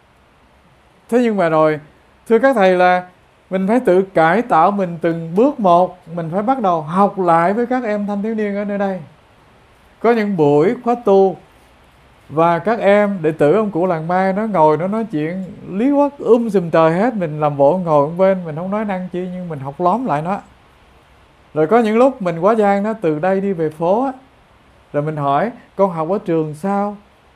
Thế nhưng mà rồi, thưa các thầy, là mình phải tự cải tạo mình từng bước một. Mình phải bắt đầu học lại với các em thanh thiếu niên ở nơi đây. Có những buổi khóa tu và các em đệ tử ông cụ làng Mai nó ngồi nó nói chuyện lý quất sùm trời hết. Mình làm bộ ngồi ở bên, mình không nói năng chi, nhưng mình học lóm lại nó. Rồi có những lúc mình quá gian nó từ đây đi về phố á, rồi mình hỏi con học ở trường sao,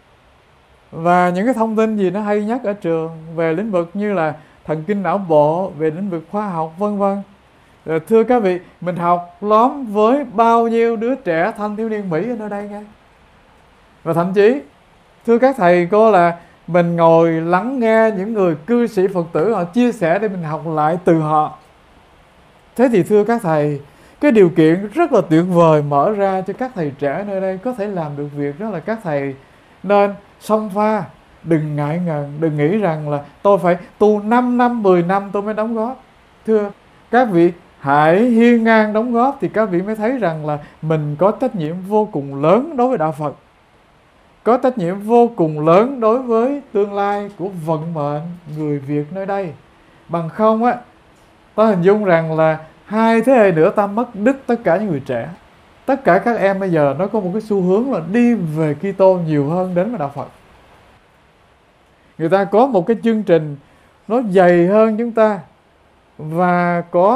và những cái thông tin gì nó hay nhất ở trường về lĩnh vực như là thần kinh não bộ, về lĩnh vực khoa học vân vân. Rồi thưa các vị, mình học lóm với bao nhiêu đứa trẻ thanh thiếu niên Mỹ ở nơi đây nghe. Và thậm chí thưa các thầy cô, là mình ngồi lắng nghe những người cư sĩ Phật tử họ chia sẻ để mình học lại từ họ. Thế thì thưa các thầy, cái điều kiện rất là tuyệt vời mở ra cho các thầy trẻ nơi đây có thể làm được việc đó, là các thầy nên xông pha, đừng ngại ngần, đừng nghĩ rằng là tôi phải tu 5 năm, 10 năm tôi mới đóng góp. Thưa các vị, hãy hiên ngang đóng góp thì các vị mới thấy rằng là mình có trách nhiệm vô cùng lớn đối với đạo Phật, có trách nhiệm vô cùng lớn đối với tương lai của vận mệnh người Việt nơi đây. Bằng không á, ta hình dung rằng là 2 thế hệ nữa ta mất đứt tất cả những người trẻ. Tất cả các em bây giờ nó có một cái xu hướng là đi về Kitô nhiều hơn đến với đạo Phật. Người ta có một cái chương trình nó dày hơn chúng ta, và có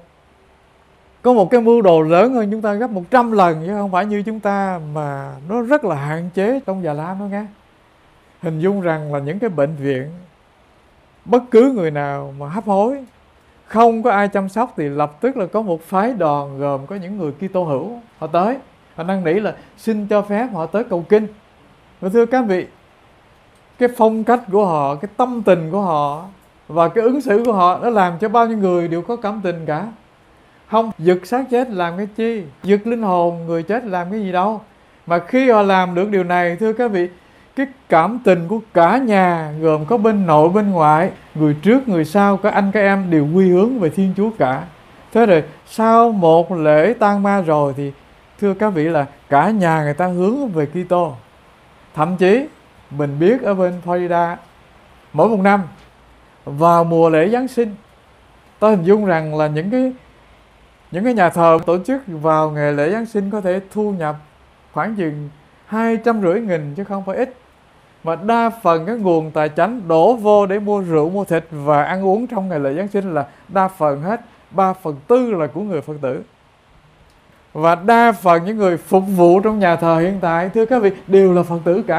một cái mưu đồ lớn hơn chúng ta gấp 100 lần, chứ không phải như chúng ta mà nó rất là hạn chế trong Già Lam đó nghe. Hình dung rằng là những cái bệnh viện, bất cứ người nào mà hấp hối, không có ai chăm sóc thì lập tức là có một phái đoàn gồm có những người Kitô hữu, họ tới, họ năn nỉ là xin cho phép họ tới cầu kinh. Và thưa các vị, cái phong cách của họ, cái tâm tình của họ và cái ứng xử của họ đã làm cho bao nhiêu người đều có cảm tình cả. Không giật xác chết làm cái chi, giật linh hồn người chết làm cái gì đâu. Mà khi họ làm được điều này, thưa các vị, cái cảm tình của cả nhà, gồm có bên nội bên ngoại, người trước người sau, các anh các em đều quy hướng về Thiên Chúa cả. Thế rồi sau một lễ tang ma rồi thì thưa các vị là cả nhà người ta hướng về Kitô. Thậm chí mình biết ở bên Florida, mỗi một năm vào mùa lễ Giáng sinh, tôi hình dung rằng là những cái nhà thờ tổ chức vào ngày lễ Giáng sinh có thể thu nhập khoảng chừng 250.000 chứ không phải ít. Mà đa phần cái nguồn tài chánh đổ vô để mua rượu, mua thịt và ăn uống trong ngày lễ Giáng sinh là đa phần hết 3/4 là của người Phật tử. Và đa phần những người phục vụ trong nhà thờ hiện tại, thưa các vị, đều là Phật tử cả.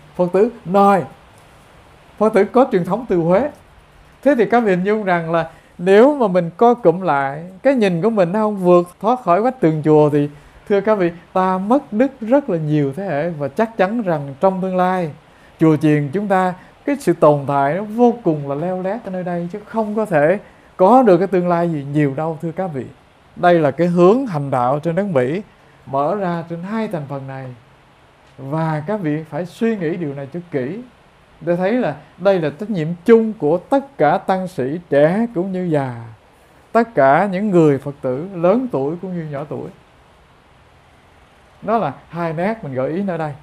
Phật tử nói, Phật tử có truyền thống từ Huế. Thế thì các vị hình dung rằng là nếu mà mình co cụm lại, cái nhìn của mình nó không vượt thoát khỏi vách tường chùa thì thưa các vị, ta mất đức rất là nhiều thế hệ. Và chắc chắn rằng trong tương lai, chùa chiền chúng ta, cái sự tồn tại nó vô cùng là leo lét ở nơi đây, chứ không có thể có được cái tương lai gì nhiều đâu thưa các vị. Đây là cái hướng hành đạo trên đất Mỹ mở ra trên hai thành phần này. Và các vị phải suy nghĩ điều này cho kỹ, để thấy là đây là trách nhiệm chung của tất cả tăng sĩ trẻ cũng như già, tất cả những người Phật tử lớn tuổi cũng như nhỏ tuổi. Đó là hai nét mình gợi ý ở đây.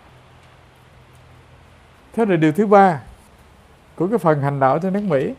Thế rồi điều thứ ba của cái phần hành đạo trên nước Mỹ,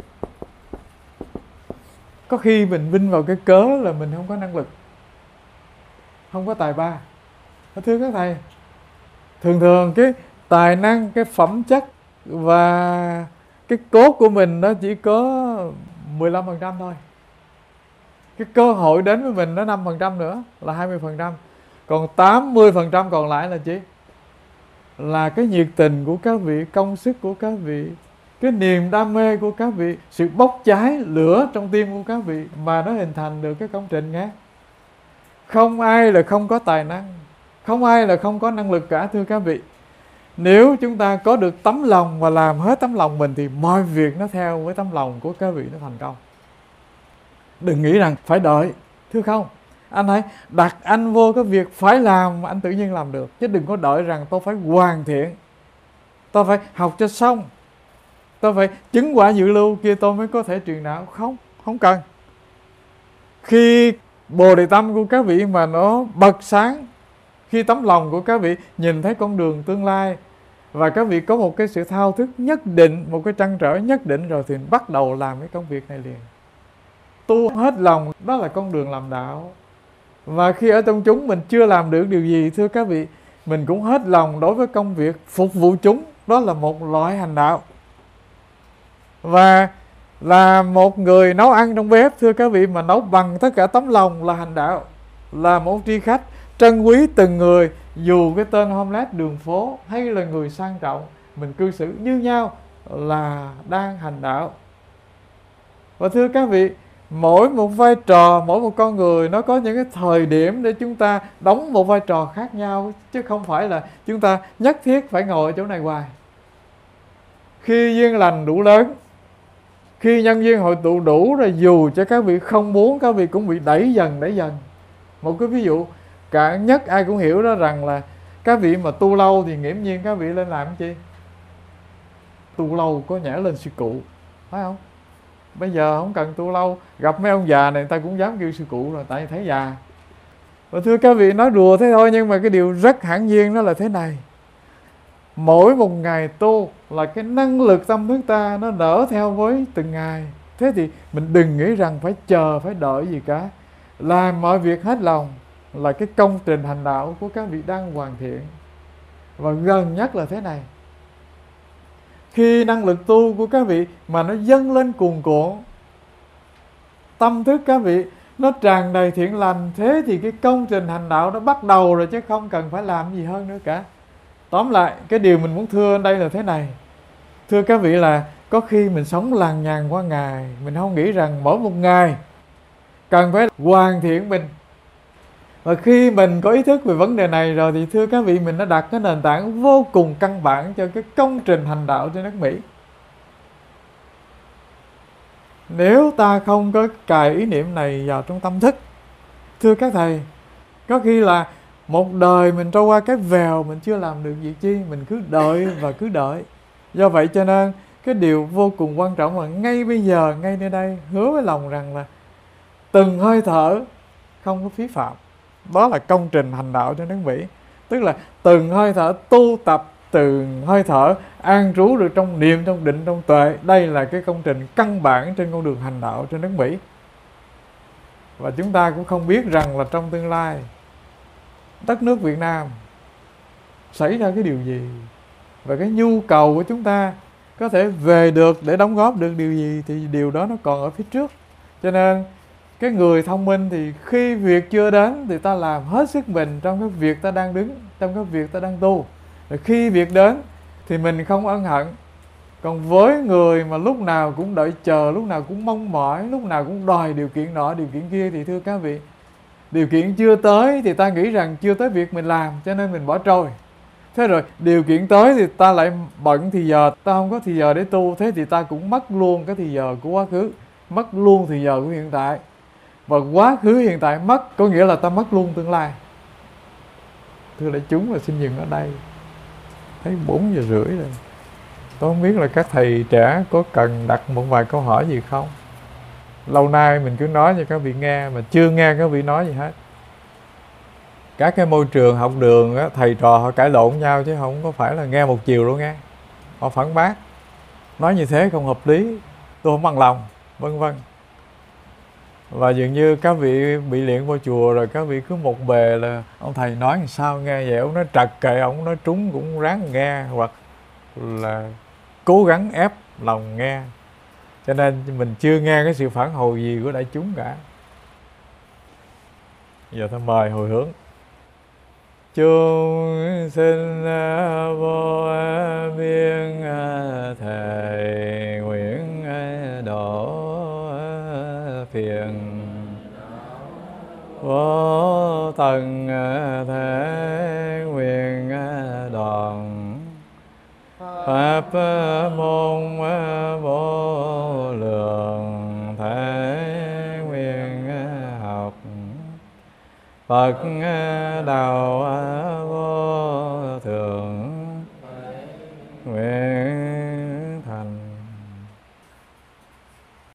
có khi mình vin vào cái cớ là mình không có năng lực, không có tài ba. Thưa các thầy, thường thường cái tài năng, cái phẩm chất và cái cốt của mình nó chỉ có 15% thôi. Cái cơ hội đến với mình nó 5% nữa là 20%. Còn 80% còn lại là chi? Là cái nhiệt tình của các vị, công sức của các vị, cái niềm đam mê của các vị, sự bốc cháy lửa trong tim của các vị mà nó hình thành được cái công trình nghe. Không ai là không có tài năng, không ai là không có năng lực cả thưa các vị. Nếu chúng ta có được tấm lòng và làm hết tấm lòng mình thì mọi việc nó theo với tấm lòng của các vị nó thành công. Đừng nghĩ rằng phải đợi, thưa không. Anh hãy đặt anh vô cái việc phải làm mà anh tự nhiên làm được. Chứ đừng có đợi rằng tôi phải hoàn thiện, tôi phải học cho xong, tôi phải chứng quả dự lưu kia tôi mới có thể truyền đạo. Không cần. Khi bồ đề tâm của các vị mà nó bật sáng, khi tấm lòng của các vị nhìn thấy con đường tương lai và các vị có một cái sự thao thức nhất định, một cái trăn trở nhất định rồi, thì bắt đầu làm cái công việc này liền. Tu hết lòng, đó là con đường làm đạo. Và khi ở trong chúng mình chưa làm được điều gì, thưa các vị, mình cũng hết lòng đối với công việc phục vụ chúng. Đó là một loại hành đạo. Và là một người nấu ăn trong bếp, thưa các vị, mà nấu bằng tất cả tấm lòng là hành đạo. Là một tri khách trân quý từng người, dù cái tên homeless đường phố hay là người sang trọng, mình cư xử như nhau là đang hành đạo. Và thưa các vị, mỗi một vai trò, mỗi một con người nó có những cái thời điểm để chúng ta đóng một vai trò khác nhau, chứ không phải là chúng ta nhất thiết phải ngồi ở chỗ này hoài. Khi duyên lành đủ lớn, khi nhân duyên hội tụ đủ rồi, dù cho các vị không muốn, các vị cũng bị đẩy dần. Một cái ví dụ cả nhất ai cũng hiểu đó, rằng là các vị mà tu lâu thì nghiễm nhiên các vị lên làm cái chi? Tu lâu có nhẽ lên sư cụ, phải không? Bây giờ không cần tu lâu, gặp mấy ông già này người ta cũng dám kêu sư cụ rồi, tại vì thấy già. Và thưa các vị, nói đùa thế thôi, nhưng mà cái điều rất hẳn nhiên đó là thế này. Mỗi một ngày tu là cái năng lực tâm thức ta nó nở theo với từng ngày. Thế thì mình đừng nghĩ rằng phải chờ, phải đợi gì cả. Làm mọi việc hết lòng là cái công trình hành đạo của các vị đang hoàn thiện. Và gần nhất là thế này. Khi năng lực tu của các vị mà nó dâng lên cuồn cuộn, tâm thức các vị nó tràn đầy thiện lành, thế thì cái công trình hành đạo nó bắt đầu rồi, chứ không cần phải làm gì hơn nữa cả. Tóm lại, cái điều mình muốn thưa ở đây là thế này. Thưa các vị, là có khi mình sống lằng nhằng qua ngày, mình không nghĩ rằng mỗi một ngày cần phải hoàn thiện mình. Và khi mình có ý thức về vấn đề này rồi thì thưa các vị, mình đã đặt cái nền tảng vô cùng căn bản cho cái công trình hành đạo trên đất Mỹ. Nếu ta không có cài ý niệm này vào trong tâm thức, thưa các thầy, có khi là một đời mình trôi qua cái vèo, mình chưa làm được việc chi, mình cứ đợi và cứ đợi. Do vậy cho nên cái điều vô cùng quan trọng là ngay bây giờ, ngay nơi đây, hứa với lòng rằng là từng hơi thở không có phí phạm. Đó là công trình hành đạo trên đất Mỹ. Tức là từng hơi thở tu tập, từng hơi thở an trú được trong niệm, trong định, trong tuệ. Đây là cái công trình căn bản trên con đường hành đạo trên đất Mỹ. Và chúng ta cũng không biết rằng là trong tương lai đất nước Việt Nam xảy ra cái điều gì, và cái nhu cầu của chúng ta có thể về được để đóng góp được điều gì, thì điều đó nó còn ở phía trước. Cho nên cái người thông minh thì khi việc chưa đến thì ta làm hết sức mình trong cái việc ta đang đứng, trong cái việc ta đang tu. Rồi khi việc đến thì mình không ân hận. Còn với người mà lúc nào cũng đợi chờ, lúc nào cũng mong mỏi, lúc nào cũng đòi điều kiện nọ điều kiện kia, thì thưa các vị, điều kiện chưa tới thì ta nghĩ rằng chưa tới việc mình làm, cho nên mình bỏ trôi. Thế rồi điều kiện tới thì ta lại bận thì giờ, ta không có thì giờ để tu, thế thì ta cũng mất luôn cái thì giờ của quá khứ, mất luôn thì giờ của hiện tại. Và quá khứ hiện tại mất có nghĩa là ta mất luôn tương lai. Thưa đại chúng, là xin dừng ở đây. Thấy 4 giờ rưỡi rồi. Tôi không biết là các thầy trẻ có cần đặt một vài câu hỏi gì không? Lâu nay mình cứ nói cho các vị nghe mà chưa nghe các vị nói gì hết. Các cái môi trường học đường á, thầy trò họ cãi lộn nhau chứ không có phải là nghe một chiều đâu nghe. Họ phản bác, nói như thế không hợp lý, tôi không bằng lòng, vân vân. Và dường như các vị bị luyện vô chùa rồi, các vị cứ một bề là ông thầy nói làm sao nghe vậy, ông nói trật kệ, ông nói trúng cũng ráng nghe, hoặc là cố gắng ép lòng nghe. Cho nên mình chưa nghe cái sự phản hồi gì của đại chúng cả. Giờ tôi mời hồi hướng. Chúng sinh vô biên thệ nguyện độ phiền, vô tận thế nguyện đoàn pháp môn vô lượng thể nguyện học Phật đạo